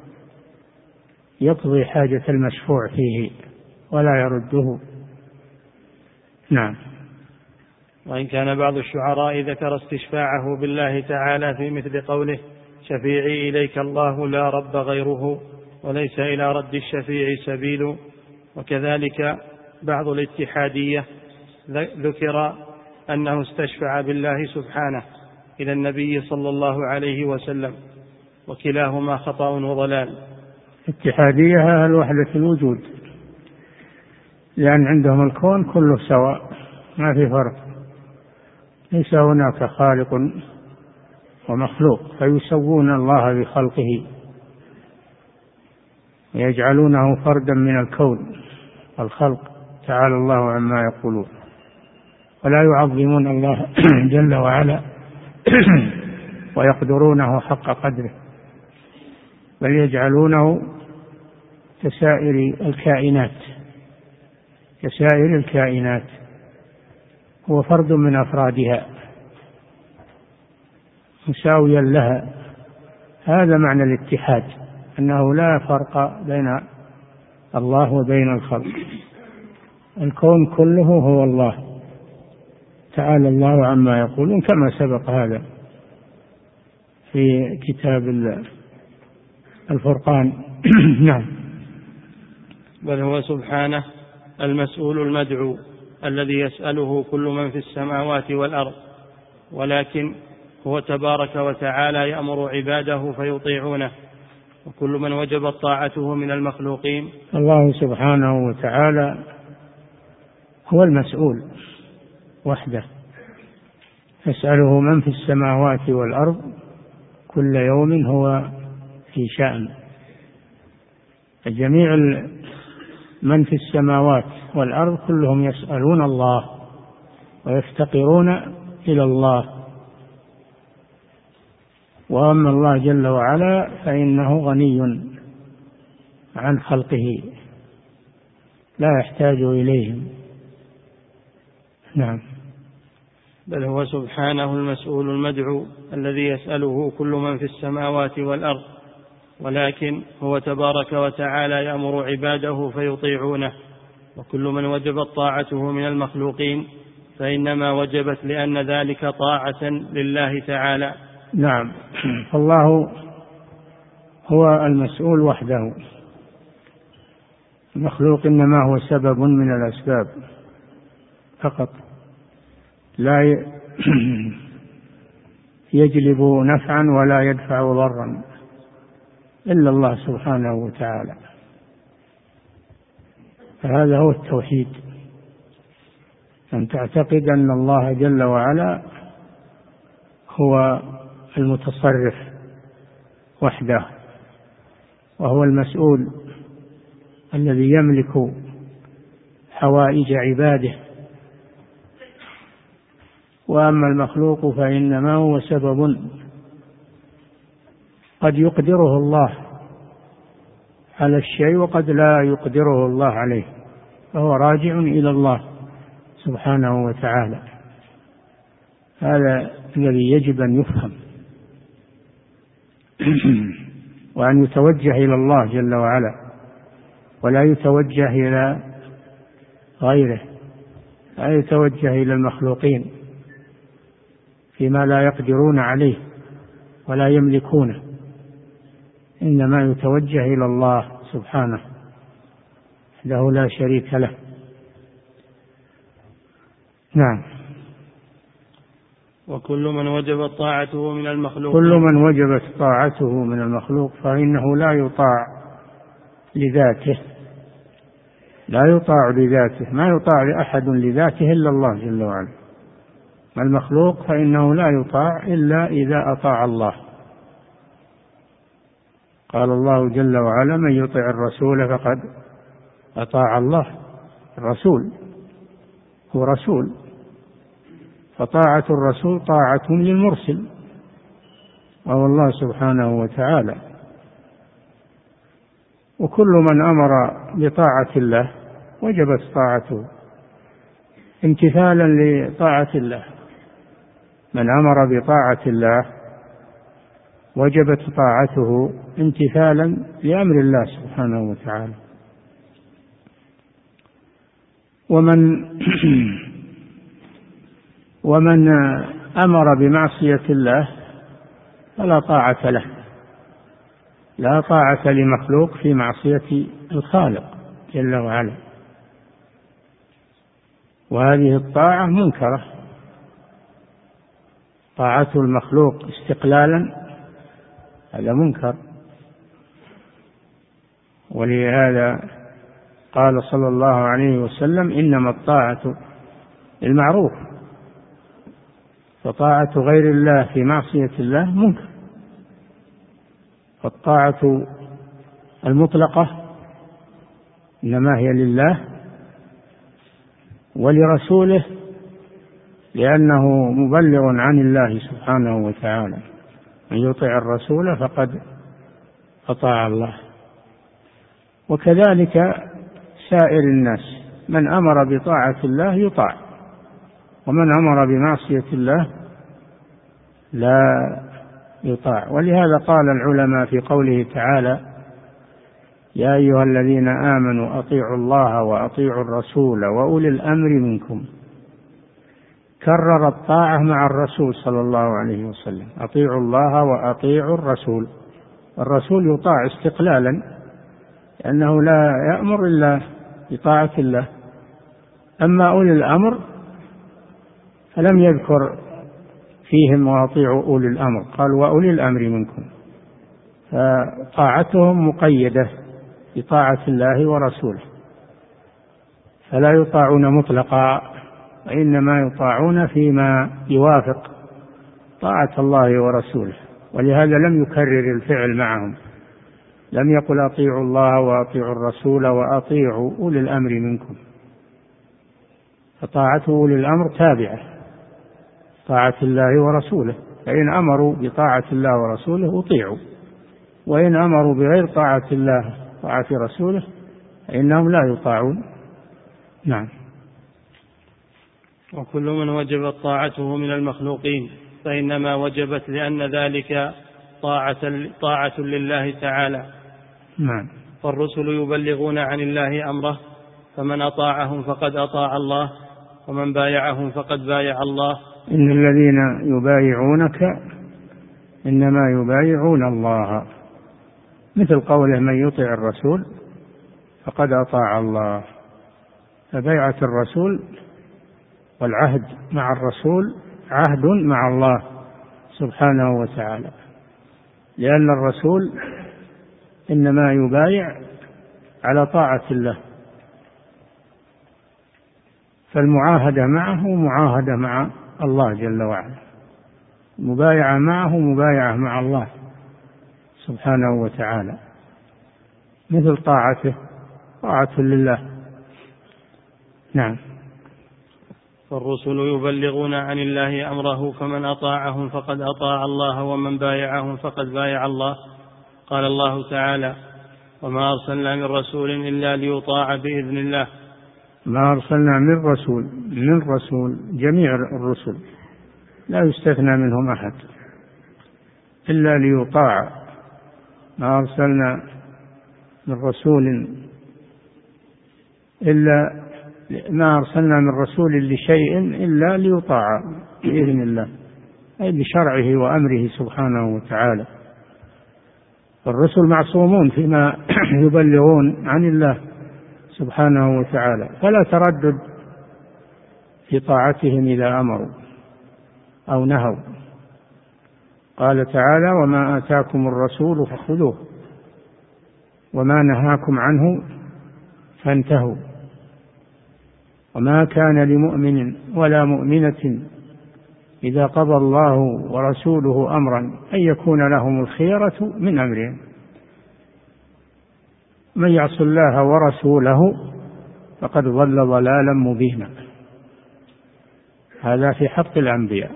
يقضي حاجة المشفوع فيه ولا يرده. نعم. وإن كان بعض الشعراء ذكر استشفاعه بالله تعالى في مثل قوله شفيعي إليك الله لا رب غيره وليس إلى رد الشفيع سبيل، وكذلك بعض الاتحادية ذكر أنه استشفع بالله سبحانه إلى النبي صلى الله عليه وسلم، وكلاهما خطأ وضلال. اتحادية أهل وحدة الوجود، لأن عندهم الكون كله سواء ما في فرق، ليس هناك خالق ومخلوق، فيسوون الله بخلقه ويجعلونه فردا من الكون الخلق، تعالى الله عما يقولون، ولا يعظمون الله جل وعلا ويقدرونه حق قدره، بل يجعلونه كسائر الكائنات كسائر الكائنات هو فرد من أفرادها مساويا لها. هذا معنى الاتحاد، أنه لا فرق بين الله وبين الخلق، الكون كله هو الله، تعالى الله عما يقولون، كما سبق هذا في كتاب الفرقان. نعم. بل هو سبحانه المسؤول المدعو الذي يسأله كل من في السماوات والأرض، ولكن هو تبارك وتعالى يأمر عباده فيطيعونه، وكل من وجبت طاعته من المخلوقين. الله سبحانه وتعالى هو المسؤول وحده، يسأله من في السماوات والأرض كل يوم هو في شأن، جميع من في السماوات والأرض كلهم يسألون الله ويفتقرون إلى الله، وأما الله جل وعلا فإنه غني عن خلقه لا يحتاج إليهم. نعم. بل هو سبحانه المسؤول المدعو الذي يسأله كل من في السماوات والأرض، ولكن هو تبارك وتعالى يأمر عباده فيطيعونه، وكل من وجبت طاعته من المخلوقين فإنما وجبت لأن ذلك طاعة لله تعالى. نعم، فالله هو المسؤول وحده، المخلوق إنما هو سبب من الأسباب فقط، لا يجلب نفعا ولا يدفع ضرا إلا الله سبحانه وتعالى. فهذا هو التوحيد، أن تعتقد أن الله جل وعلا هو المتصرف وحده، وهو المسؤول الذي يملك حوائج عباده، وأما المخلوق فإنما هو سبب قد يقدره الله على الشيء وقد لا يقدره الله عليه، فهو راجع إلى الله سبحانه وتعالى. هذا الذي يجب أن يفهم وأن يتوجه إلى الله جل وعلا، ولا يتوجه إلى غيره، لا يتوجه إلى المخلوقين فيما لا يقدرون عليه ولا يملكونه، إنما يتوجه إلى الله سبحانه وحده لا شريك له. نعم. وكل من وجبت طاعته من المخلوق كل من وجبت طاعته من المخلوق فإنه لا يطاع لذاته، لا يطاع لذاته، ما يطاع لأحد لذاته إلا الله جل وعلا. المخلوق فإنه لا يطاع إلا إذا أطاع الله. قال الله جل وعلا: من يطع الرسول فقد أطاع الله. الرسول هو رسول، فطاعة الرسول طاعة للمرسل وهو الله سبحانه وتعالى. وكل من أمر بطاعة الله وجبت طاعته امتثالا لطاعة الله. من أمر بطاعة الله وجبت طاعته امتثالا لأمر الله سبحانه وتعالى. ومن ومن أمر بمعصية الله فلا طاعة له، لا طاعة لمخلوق في معصية الخالق جل وعلا، وهذه الطاعة منكرة. طاعة المخلوق استقلالا هذا منكر. ولهذا قال صلى الله عليه وسلم: إنما الطاعة المعروف. فطاعة غير الله في معصية الله منكر. فالطاعة المطلقة إنما هي لله ولرسوله، لأنه مبلغ عن الله سبحانه وتعالى. من يطع الرسول فقد أطاع الله. وكذلك سائر الناس، من أمر بطاعة الله يطاع، ومن أمر بمعصية الله لا يطاع. ولهذا قال العلماء في قوله تعالى: يا أيها الذين آمنوا أطيعوا الله وأطيعوا الرسول وأولي الأمر منكم. كرر الطاعة مع الرسول صلى الله عليه وسلم: أطيعوا الله وأطيعوا الرسول. الرسول يطاع استقلالا، لأنه لا يأمر إلا بطاعة الله. أما أولي الأمر فلم يذكر فيهم وأطيعوا أولي الأمر، قال وأولي الأمر منكم، فطاعتهم مقيدة بطاعة الله ورسوله، فلا يطاعون مطلقا، وإنما يطاعون فيما يوافق طاعة الله ورسوله. ولهذا لم يكرر الفعل معهم، لم يقل أطيعوا الله وأطيعوا الرسول وأطيعوا أولي الأمر منكم. فطاعة أولي الأمر تابعة طاعة الله ورسوله، فإن أمروا بطاعة الله ورسوله أطيعوا، وإن أمروا بغير طاعة الله طاعة رسوله فإنهم لا يطاعون. نعم. وكل من وجبت طاعته من المخلوقين فإنما وجبت لأن ذلك طاعة, طاعة لله تعالى. نعم. فالرسل يبلغون عن الله أمره، فمن أطاعهم فقد أطاع الله، ومن بايعهم فقد بايع الله. إن الذين يبايعونك إنما يبايعون الله، مثل قوله من يطع الرسول فقد أطاع الله. فبيعة الرسول والعهد مع الرسول عهد مع الله سبحانه وتعالى، لأن الرسول إنما يبايع على طاعة الله، فالمعاهدة معه معاهدة مع الله جل وعلا، مبايعة معه مبايعة مع الله سبحانه وتعالى، مثل طاعته طاعة لله. نعم. فالرسل يبلغون عن الله أمره، فمن أطاعهم فقد أطاع الله، ومن بايعهم فقد بايع الله. قال الله تعالى: وما أرسلنا من رسول إلا ليطاع بإذن الله. ما أرسلنا من رسول من رسول جميع الرسل لا يستثنى منهم أحد إلا ليطاع. ما أرسلنا من رسول إلا ما أرسلنا من رسول لشيء إلا ليطاع بإذن الله، أي بشرعه وأمره سبحانه وتعالى. الرسل معصومون فيما يبلغون عن الله سبحانه وتعالى، فلا تردد في طاعتهم إذا أمروا أو نهوا. قال تعالى: وما آتاكم الرسول فخذوه وما نهاكم عنه فانتهوا. وما كان لمؤمن ولا مؤمنة إذا قضى الله ورسوله أمرا أن يكون لهم الخيرة من أمرهم، من يعص الله ورسوله فقد ضل ضلالا مبينا. هذا في حق الأنبياء،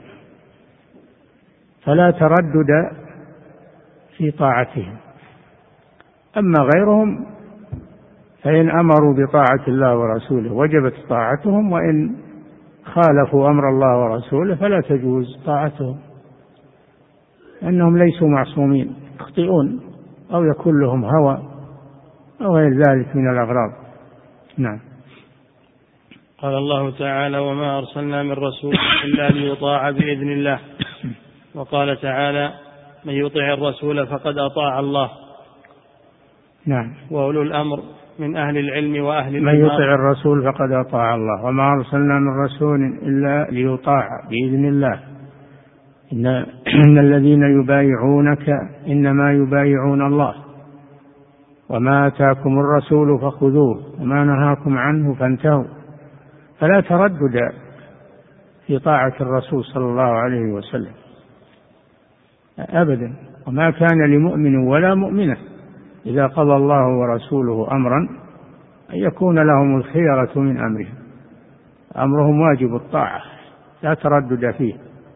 فلا تردد في طاعتهم. أما غيرهم فإن أمروا بطاعة الله ورسوله وجبت طاعتهم، وإن خالفوا أمر الله ورسوله فلا تجوز طاعتهم، لأنهم ليسوا معصومين، يخطئون أو يكون لهم هوى أو غير ذلك من الأغراض. نعم. قال الله تعالى: وما أرسلنا من رسول إلا ليطاع بإذن الله. وقال تعالى: من يطع الرسول فقد أطاع الله. نعم. وأولو الأمر من أهل العلم وأهل من يطع الرسول فقد أطاع الله. وما أرسلنا من رسول إلا ليطاع بإذن الله. إن, إن الذين يبايعونك إنما يبايعون الله. وما آتاكم الرسول فخذوه وما نهاكم عنه فانتهوا. فلا تردد في طاعة الرسول صلى الله عليه وسلم أبدا. وما كان لمؤمن ولا مؤمنة إذا قضى الله ورسوله أمرا أن يكون لهم الخيرة من أمرهم، أمرهم واجب الطاعة، لا تردد فيه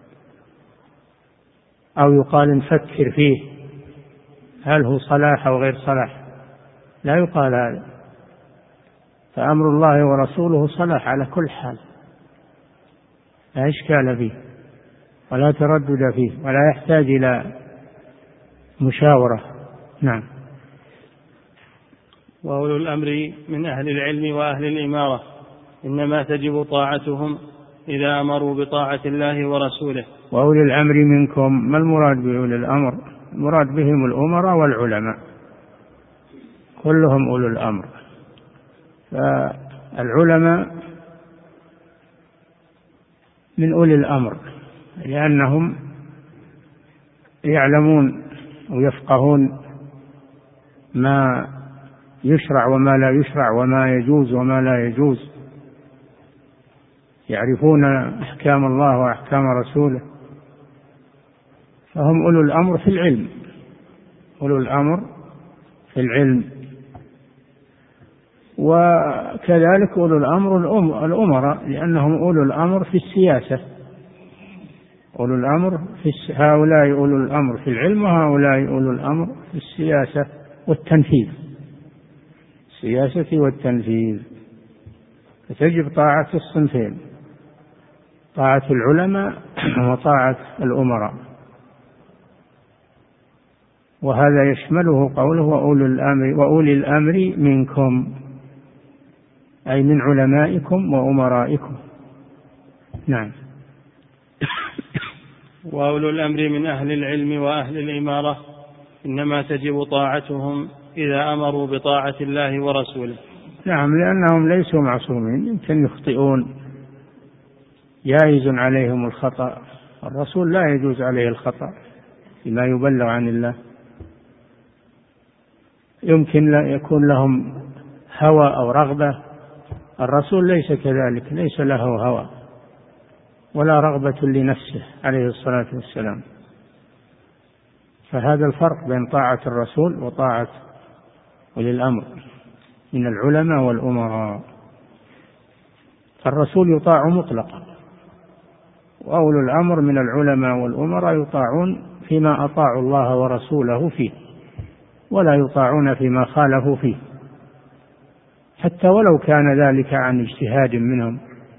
أو يقال نفكر فيه هل هو صلاح أو غير صلاح، لا يقال هذا. فأمر الله ورسوله صلاح على كل حال، لا إشكال فيه ولا تردد فيه ولا يحتاج إلى مشاورة. نعم. وأولو الأمر من أهل العلم وأهل الإمارة إنما تجب طاعتهم إذا أمروا بطاعة الله ورسوله. وأولي الأمر منكم، ما المراد بأولي الأمر؟ المراد بهم الأمراء والعلماء، كلهم أولو الأمر. فالعلماء من أولي الأمر لأنهم يعلمون ويفقهون ما يشرع وما لا يشرع، وما يجوز وما لا يجوز، يعرفون أحكام الله وأحكام رسوله، فهم أولو الأمر في العلم، أولو الأمر في العلم. وكذلك أولو الأمر الأمراء لأنهم أولو الأمر في السياسة، أولو الأمر في الس... هؤلاء أولو الأمر في العلم وهؤلاء أولو الأمر في السياسة والتنفيذ، السياسة والتنفيذ، فتجب طاعة الصنفين. طاعة العلماء وطاعة الأمراء. وهذا يشمله قوله وأولي الأمر, وأولي الأمر منكم، أي من علمائكم وأمرائكم. نعم. وأولو الأمر من أهل العلم وأهل الإمارة إنما تجب طاعتهم إذا أمروا بطاعة الله ورسوله. نعم، لأنهم ليسوا معصومين، يمكن يخطئون، جائز عليهم الخطأ. الرسول لا يجوز عليه الخطأ فيما يبلغ عن الله. يمكن لا يكون لهم هوى أو رغبة، الرسول ليس كذلك، ليس له هوى ولا رغبة لنفسه عليه الصلاة والسلام. فهذا الفرق بين طاعة الرسول وطاعة أولي الأمر من العلماء والأمراء. فالرسول يطاع مطلقا، وأولو الأمر من العلماء والأمراء يطاعون فيما أطاعوا الله ورسوله فيه، ولا يطاعون فيما خالفوا فيه، حتى ولو كان ذلك عن اجتهاد منهم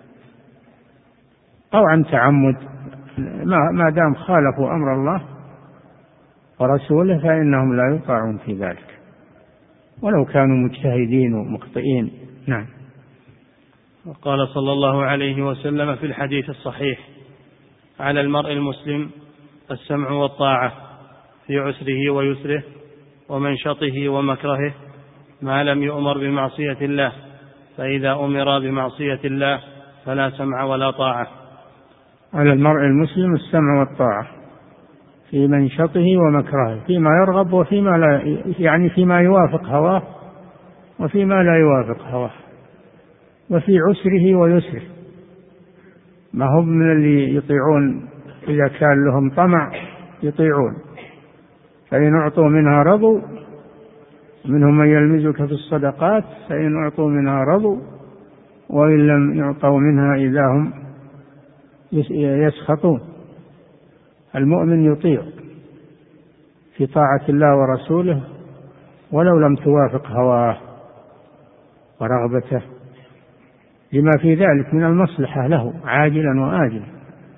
أو عن تعمد، ما دام خالفوا أمر الله ورسوله فإنهم لا يطاعون في ذلك ولو كانوا مجتهدين ومخطئين. نعم. وقال صلى الله عليه وسلم في الحديث الصحيح: على المرء المسلم السمع والطاعة في عسره ويسره ومنشطه ومكرهه ما لم يؤمر بمعصية الله، فإذا أمر بمعصية الله فلا سمع ولا طاعة. على المرء المسلم السمع والطاعة في منشطه ومكرهه، فيما يرغب وفيما لا، يعني فيما يوافق هواه وفيما لا يوافق هواه، وفي عسره ويسره. ما هم من اللي يطيعون إذا كان لهم طمع يطيعون، فإن أعطوا منها رضوا، منهم من يلمزك في الصدقات فإن أعطوا منها رضوا وإن لم يعطوا منها إذا هم يسخطون. المؤمن يطيع في طاعة الله ورسوله ولو لم توافق هواه ورغبته، لما في ذلك من المصلحة له عاجلا وآجلا.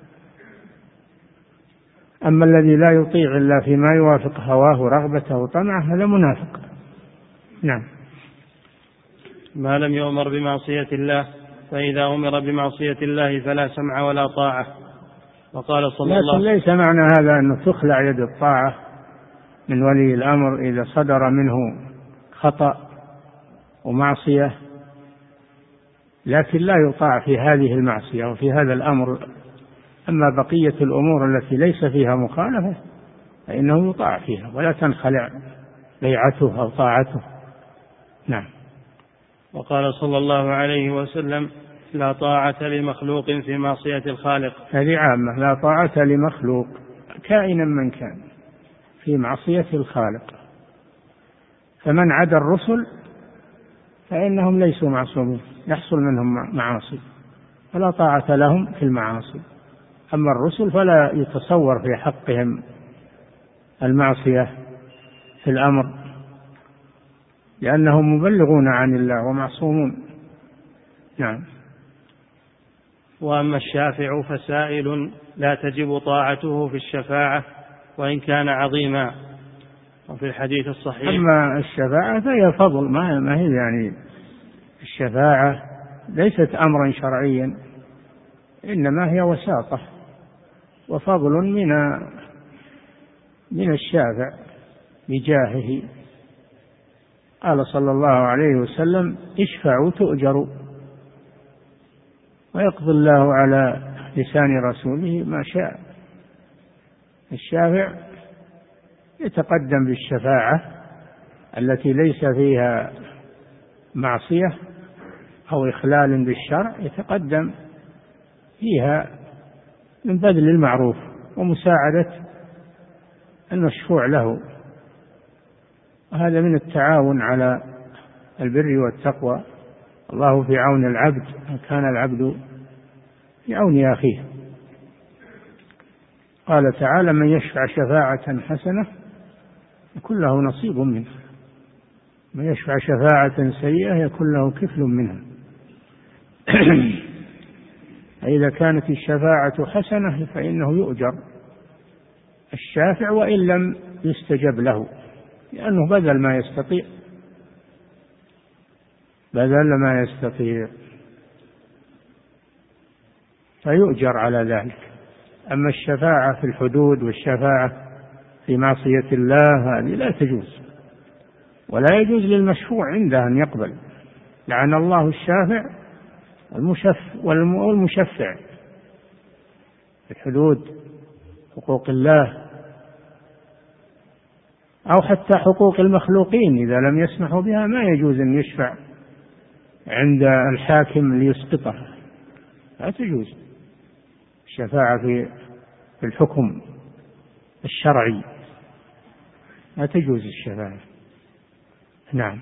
أما الذي لا يطيع إلا فيما يوافق هواه ورغبته وطمعه هذا منافق. نعم. ما لم يؤمر بمعصية الله، فإذا أمر بمعصية الله فلا سمع ولا طاعة. وقال صلى الله عليه وسلم: ليس معنى هذا أنه تخلع يد الطاعة من ولي الأمر إذا صدر منه خطأ ومعصية، لكن لا يطاع في هذه المعصية وفي هذا الأمر. أما بقية الأمور التي ليس فيها مخالفة فإنه يطاع فيها ولا تنخلع بيعته أو طاعته. نعم. وقال صلى الله عليه وسلم: لا طاعة لمخلوق في معصية الخالق. هذه عامة: لا طاعة لمخلوق كائنا من كان في معصية الخالق. فمن عدا الرسل فإنهم ليسوا معصومين، يحصل منهم معاصي فلا طاعة لهم في المعاصي. أما الرسل فلا يتصور في حقهم المعصية في الأمر، لأنهم مبلغون عن الله ومعصومون. نعم. وأما الشافع فسائل لا تجب طاعته في الشفاعة وإن كان عظيما. وفي الحديث الصحيح: أما الشفاعة فهي فضل، ما هي يعني الشفاعة ليست أمرا شرعيا، إنما هي وساطة وفضل من من الشافع بجاهه. قال صلى الله عليه وسلم: اشفعوا تؤجروا، ويقضي الله على لسان رسوله ما شاء. الشافع يتقدم بالشفاعة التي ليس فيها معصية أو إخلال بالشرع، يتقدم فيها من بذل المعروف ومساعدة المشفوع له، وهذا من التعاون على البر والتقوى. الله في عون العبد كان العبد في عون أخيه. قال تعالى: من يشفع شفاعة حسنة يكون له نصيب منها، من يشفع شفاعة سيئة يكون له كفل منها. فإذا كانت الشفاعة حسنة فإنه يؤجر الشافع وإن لم يستجب له، لأنه بذل ما يستطيع بذل ما يستطيع فيؤجر على ذلك. أما الشفاعة في الحدود والشفاعة في معصية الله هذه لا تجوز، ولا يجوز للمشفوع عنده أن يقبل. لعن الله الشافع والمشفع في الحدود، حقوق الله أو حتى حقوق المخلوقين إذا لم يسمحوا بها ما يجوز أن يشفع عند الحاكم ليسقطه، لا تجوز الشفاعة في الحكم الشرعي، لا تجوز الشفاعة. نعم.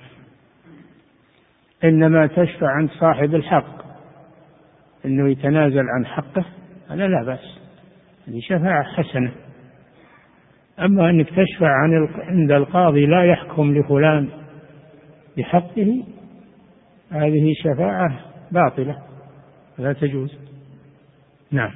إنما تشفع عند صاحب الحق إنه يتنازل عن حقه، هذا لا بأس، هذه شفاعة حسنة. أما أنك تشفع عن عند القاضي لا يحكم لفلان بحقه، هذه شفاعة باطلة لا تجوز. نعم.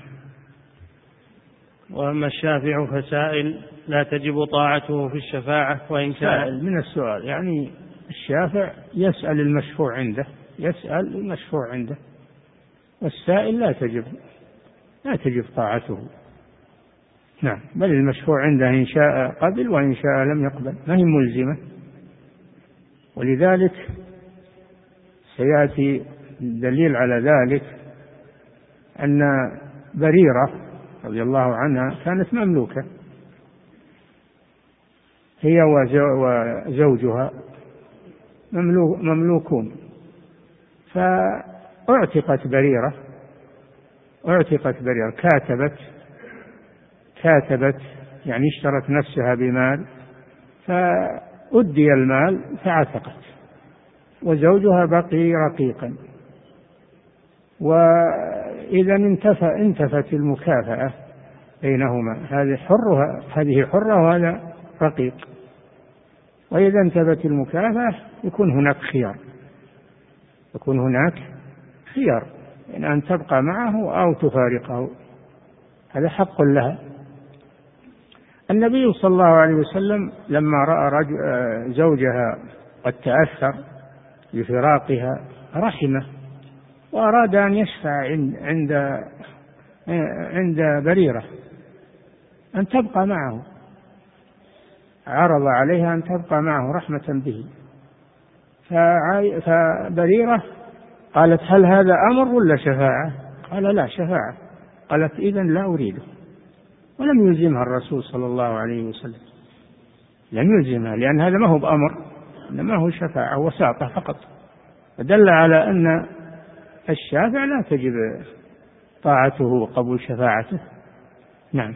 وأما الشافع فسائل لا تجب طاعته في الشفاعة وإن كان من السؤال، يعني الشافع يسأل المشفوع عنده يسأل المشفوع عنده والسائل لا تجب لا تجب طاعته. نعم. بل المشفوع عنده إن شاء قبل وإن شاء لم يقبل، ما هي ملزمة. ولذلك سيأتي الدليل على ذلك أن بريرة رضي الله عنها كانت مملوكة هي وزوجها مملوكون، فاعتقت بريرة اعتقت بريرة كاتبت كاتبت يعني اشترت نفسها بمال فأدي المال فعتقت، وزوجها بقي رقيقا. وإذا انتفت المكافأة بينهما، هذه حرها هذه حرة وهذا رقيق، وإذا انتفت المكافأة يكون هناك خيار يكون هناك خيار إن أن تبقى معه أو تفارقه، هذا حق لها. النبي صلى الله عليه وسلم لما رأى رجل زوجها قد تأثر بفراقها رحمه، وأراد أن يشفع عند عند بريرة أن تبقى معه، عرض عليها أن تبقى معه رحمة به، فبريرة قالت هل هذا أمر ولا شفاعة؟ قال لا شفاعة. قالت إذن لا أريده، ولم يلزمها الرسول صلى الله عليه وسلم، لم يلزمها، لأن هذا ما هو بأمر إنما هو شفاعة وساطة فقط، فدل على أن الشافع لا تجب طاعته وقبول شفاعته. نعم.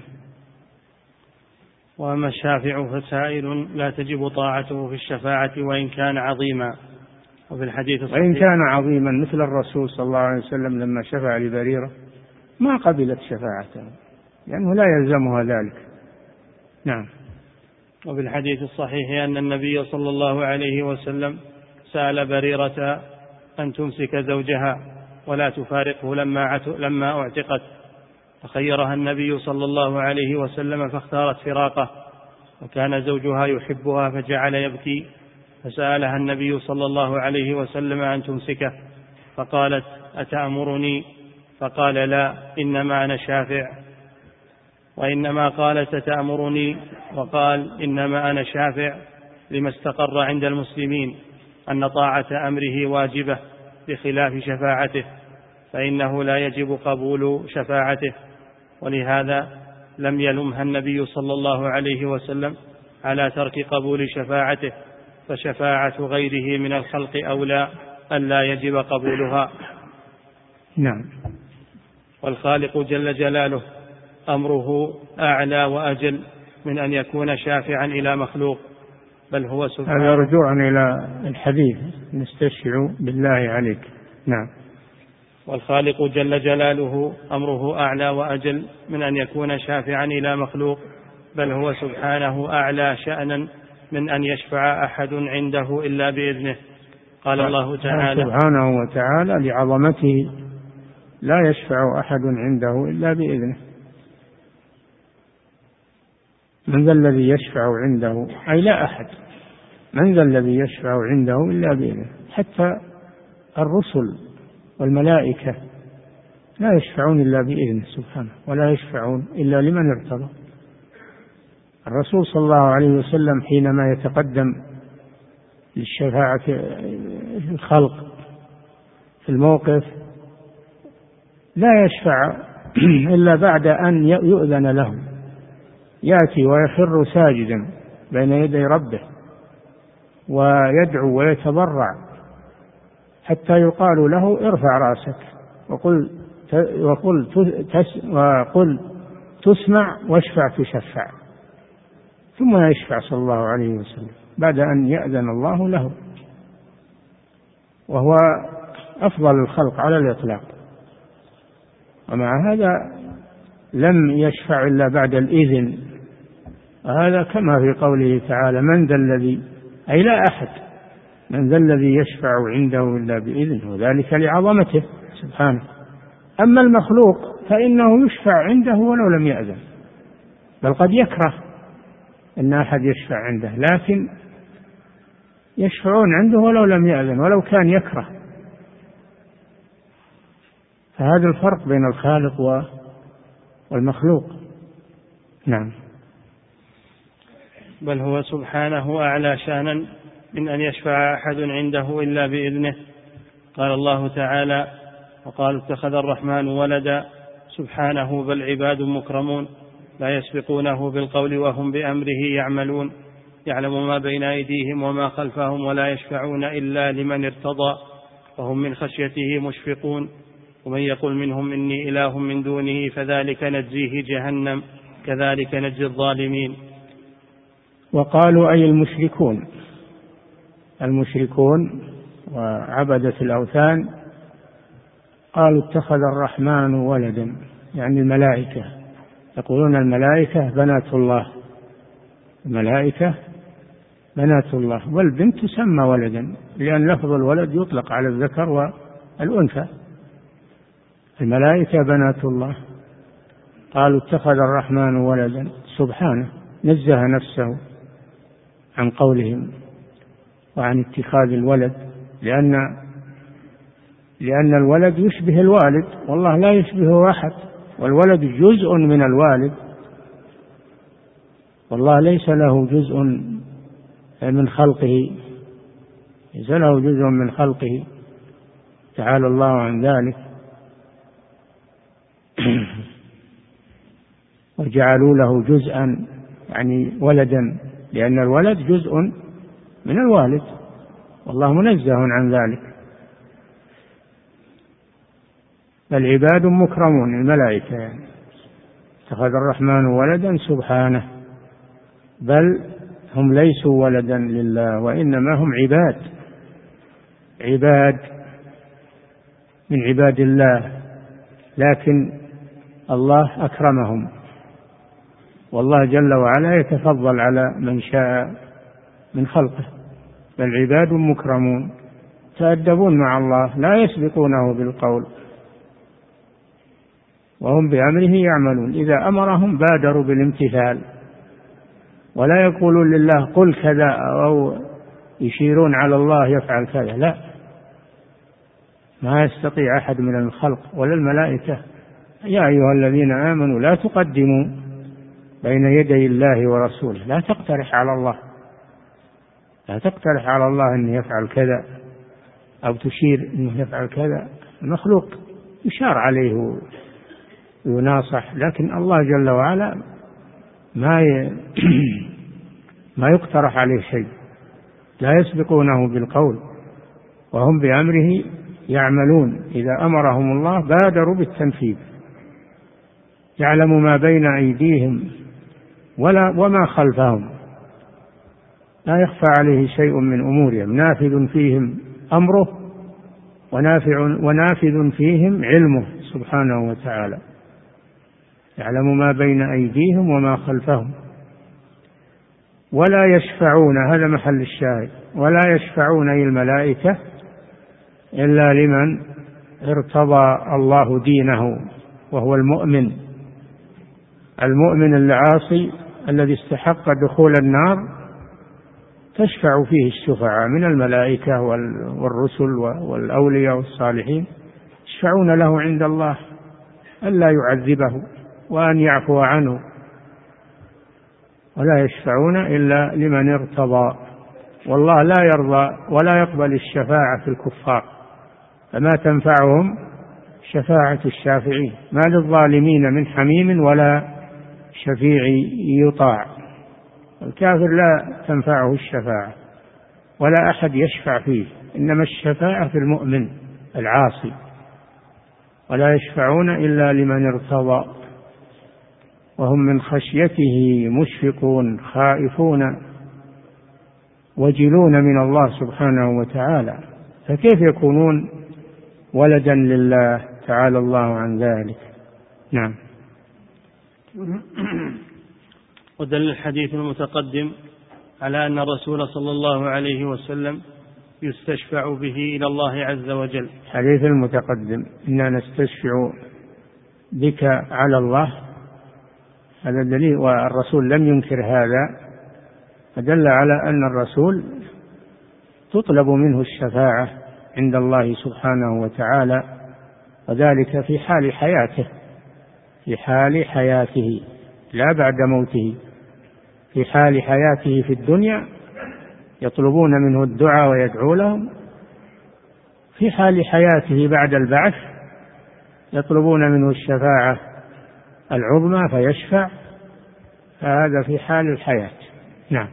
وأما الشافع فسائل لا تجب طاعته في الشفاعة وإن كان عظيما. وفي الحديث الصحيح وإن كان عظيما مثل الرسول صلى الله عليه وسلم لما شفع لبريرة ما قبلت شفاعته لأنه لا يلزمها ذلك. نعم. وفي الحديث الصحيح أن النبي صلى الله عليه وسلم سأل بريرة أن تمسك زوجها ولا تفارقه لما لما أعتقت، فخيرها النبي صلى الله عليه وسلم فاختارت فراقه، وكان زوجها يحبها فجعل يبكي، فسألها النبي صلى الله عليه وسلم أن تمسكه، فقالت أتأمرني؟ فقال لا، إنما أنا شافع. وإنما قالت أتأمرني وقال إنما أنا شافع لما استقر عند المسلمين أن طاعة أمره واجبة بخلاف شفاعته، فإنه لا يجب قبول شفاعته، ولهذا لم يلمها النبي صلى الله عليه وسلم على ترك قبول شفاعته، فشفاعة غيره من الخلق أولى أن لا يجب قبولها. نعم. والخالق جل جلاله أمره أعلى وأجل من أن يكون شافعا إلى مخلوق، بل هو سبحانه. هذا رجوعا إلى الحديث نستشفع بالله عليك. نعم. والخالق جل جلاله أمره أعلى وأجل من أن يكون شافعا إلى مخلوق، بل هو سبحانه أعلى شأنا من أن يشفع أحد عنده إلا بإذنه. قال الله تعالى سبحانه وتعالى لعظمته لا يشفع أحد عنده إلا بإذنه. من ذا الذي يشفع عنده، أي لا أحد، من ذا الذي يشفع عنده إلا بإذنه. حتى الرسل والملائكة لا يشفعون إلا بإذنه سبحانه، ولا يشفعون إلا لمن ارتضى. الرسول صلى الله عليه وسلم حينما يتقدم للشفاعة الخلق في الموقف لا يشفع إلا بعد أن يؤذن له، يأتي ويخر ساجدا بين يدي ربه ويدعو ويتضرع حتى يقال له ارفع رأسك وقل وقل وقل تسمع واشفع تشفع، ثم يشفع صلى الله عليه وسلم بعد أن يأذن الله له، وهو أفضل الخلق على الإطلاق. ومع هذا لم يشفع إلا بعد الإذن، وهذا كما في قوله تعالى من ذا الذي، أي لا أحد، من ذا الذي يشفع عنده إلا بإذنه، وذلك لعظمته سبحانه. أما المخلوق فإنه يشفع عنده ولو لم يأذن، بل قد يكره أن أحد يشفع عنده، لكن يشفعون عنده ولو لم يأذن ولو كان يكره. فهذا الفرق بين الخالق والمخلوق. نعم. بل هو سبحانه أعلى شأنا من أن يشفع أحد عنده إلا بإذنه. قال الله تعالى وقالوا اتخذ الرحمن ولدا سبحانه بل عباد مكرمون لا يسبقونه بالقول وهم بأمره يعملون يعلم ما بين أيديهم وما خلفهم ولا يشفعون إلا لمن ارتضى وهم من خشيته مشفقون ومن يقل منهم إني إله من دونه فذلك نجزيه جهنم كذلك نجزي الظالمين. وقالوا أي المشركون المشركون وعبدة الأوثان قالوا اتخذ الرحمن ولدا، يعني الملائكة، يقولون الملائكة بنات الله، الملائكة بنات الله، والبنت تسمى ولدا لأن لفظ الولد يطلق على الذكر والأنثى. الملائكة بنات الله. قالوا اتخذ الرحمن ولدا، سبحانه نزه نفسه عن قولهم وعن اتخاذ الولد، لأن لأن الولد يشبه الوالد والله لا يشبهه أحد، والولد جزء من الوالد والله ليس له جزء من خلقه، ليس له جزء من خلقه تعالى الله عن ذلك. وجعلوا له جزءا يعني ولدا، لأن الولد جزء من الوالد والله منزه عن ذلك. بل عباد مكرمون، الملائكة يعني. اتخذ الرحمن ولدا سبحانه، بل هم ليسوا ولدا لله وإنما هم عباد عباد من عباد الله، لكن الله أكرمهم، والله جل وعلا يتفضل على من شاء من خلقه. بل عباد مكرمون تأدبون مع الله لا يسبقونه بالقول وهم بأمره يعملون، إذا أمرهم بادروا بالامتثال ولا يقولون لله قل كذا أو يشيرون على الله يفعل كذا، لا، ما يستطيع أحد من الخلق ولا الملائكة. يا أيها الذين آمنوا لا تقدموا بين يدي الله ورسوله، لا تقترح على الله لا تقترح على الله أن يفعل كذا أو تشير أنه يفعل كذا. المخلوق يشار عليه ويناصح، لكن الله جل وعلا ما ي... ما يقترح عليه شيء، لا يسبقونه بالقول وهم بأمره يعملون، إذا أمرهم الله بادروا بالتنفيذ. يعلم ما بين أيديهم ولا وما خلفهم، لا يخفى عليه شيء من أمورهم، نافذ فيهم أمره ونافع ونافذ فيهم علمه سبحانه وتعالى. يعلم ما بين أيديهم وما خلفهم ولا يشفعون، هذا محل الشاهد، ولا يشفعون أي الملائكة إلا لمن ارتضى الله دينه وهو المؤمن. المؤمن العاصي الذي استحق دخول النار تشفع فيه الشفعاء من الملائكة والرسل والأولياء والصالحين، يشفعون له عند الله ألا يعذبه وأن يعفو عنه، ولا يشفعون إلا لمن ارتضى. والله لا يرضى ولا يقبل الشفاعة في الكفار، فما تنفعهم شفاعة الشافعين. ما للظالمين من حميم ولا شفيع يطاع. الكافر لا تنفعه الشفاعة ولا أحد يشفع فيه، إنما الشفاعة في المؤمن العاصي. ولا يشفعون إلا لمن ارتضى وهم من خشيته مشفقون خائفون وجلون من الله سبحانه وتعالى، فكيف يكونون ولدا لله تعالى الله عن ذلك. نعم. ودل الحديث المتقدم على أن الرسول صلى الله عليه وسلم يستشفع به إلى الله عز وجل. الحديث المتقدم إننا نستشفع بك على الله، هذا دليل، والرسول لم ينكر هذا، فدل على أن الرسول تطلب منه الشفاعة عند الله سبحانه وتعالى، وذلك في حال حياته، في حال حياته لا بعد موته. في حال حياته في الدنيا يطلبون منه الدعاء ويدعو لهم، في حال حياته بعد البعث يطلبون منه الشفاعة العظمى فيشفع، فهذا في حال الحياة. نعم.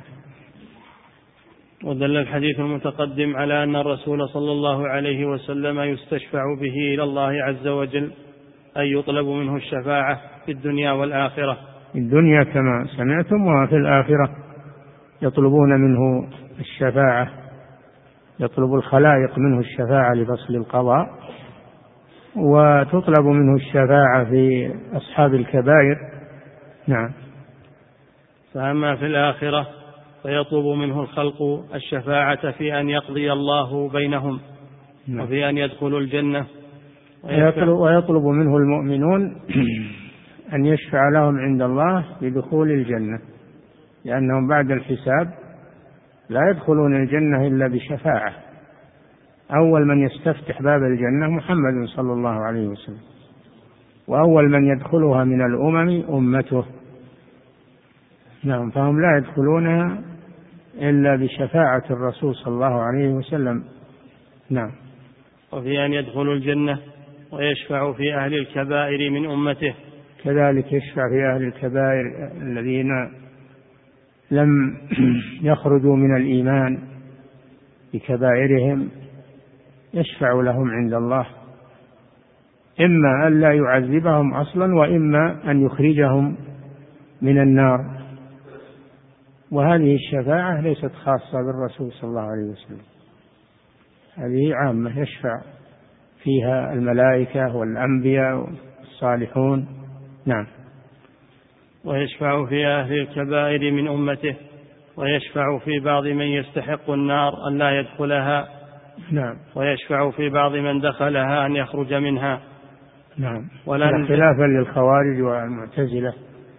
ودل الحديث المتقدم على أن الرسول صلى الله عليه وسلم يستشفع به إلى الله عز وجل، أي يطلب منه الشفاعة في الدنيا والآخرة. في الدنيا كما سمعتم، وفي الآخرة يطلبون منه الشفاعة، يطلب الخلائق منه الشفاعة لفصل القضاء، وتطلب منه الشفاعة في أصحاب الكبائر. نعم. فأما في الآخرة فيطلب منه الخلق الشفاعة في أن يقضي الله بينهم. نعم. وفي أن يدخلوا الجنة. ويطلب, ويطلب منه المؤمنون أن يشفع لهم عند الله بدخول الجنة، لأنهم بعد الحساب لا يدخلون الجنة إلا بشفاعة. أول من يستفتح باب الجنة محمد صلى الله عليه وسلم، وأول من يدخلها من الأمم أمته. نعم. فهم لا يدخلونها إلا بشفاعة الرسول صلى الله عليه وسلم. نعم. وفي أن يدخلوا الجنة ويشفع في أهل الكبائر من أمته. كذلك يشفع في أهل الكبائر الذين لم يخرجوا من الإيمان بكبائرهم، يشفع لهم عند الله، إما أن لا يعذبهم أصلا، وإما أن يخرجهم من النار. وهذه الشفاعة ليست خاصة بالرسول صلى الله عليه وسلم، هذه عامة يشفع فيها الملائكة والأنبياء والصالحون. نعم. ويشفع في أهل الكبائر من أمته، ويشفع في بعض من يستحق النار أن لا يدخلها. نعم. ويشفع في بعض من دخلها أن يخرج منها. نعم. خلافا للخوارج والمعتزلة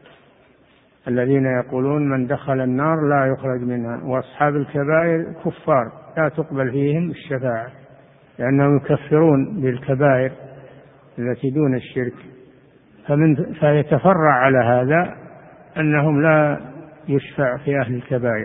الذين يقولون من دخل النار لا يخرج منها، وأصحاب الكبائر كفار لا تقبل فيهم الشفاعة، لأنهم يكفرون بالكبائر التي دون الشرك. فمن فيتفرع على هذا أنهم لا يشفع في أهل الكبائر.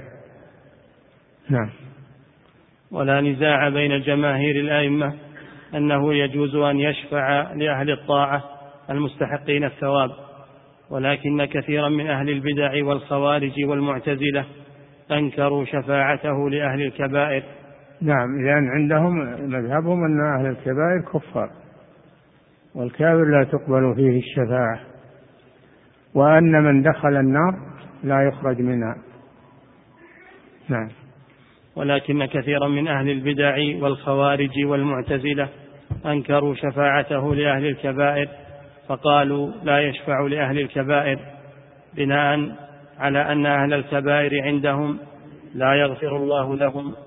نعم. ولا نزاع بين جماهير الأئمة أنه يجوز أن يشفع لأهل الطاعة المستحقين الثواب، ولكن كثيرا من أهل البدع والخوارج والمعتزلة أنكروا شفاعته لأهل الكبائر. نعم. لأن عندهم مذهبهم أن أهل الكبائر كفار، والكافر لا تقبل فيه الشفاعة، وأن من دخل النار لا يخرج منها. نعم. ولكن كثيرا من أهل البدع والخوارج والمعتزلة أنكروا شفاعته لأهل الكبائر، فقالوا لا يشفع لأهل الكبائر، بناء على أن أهل الكبائر عندهم لا يغفر الله لهم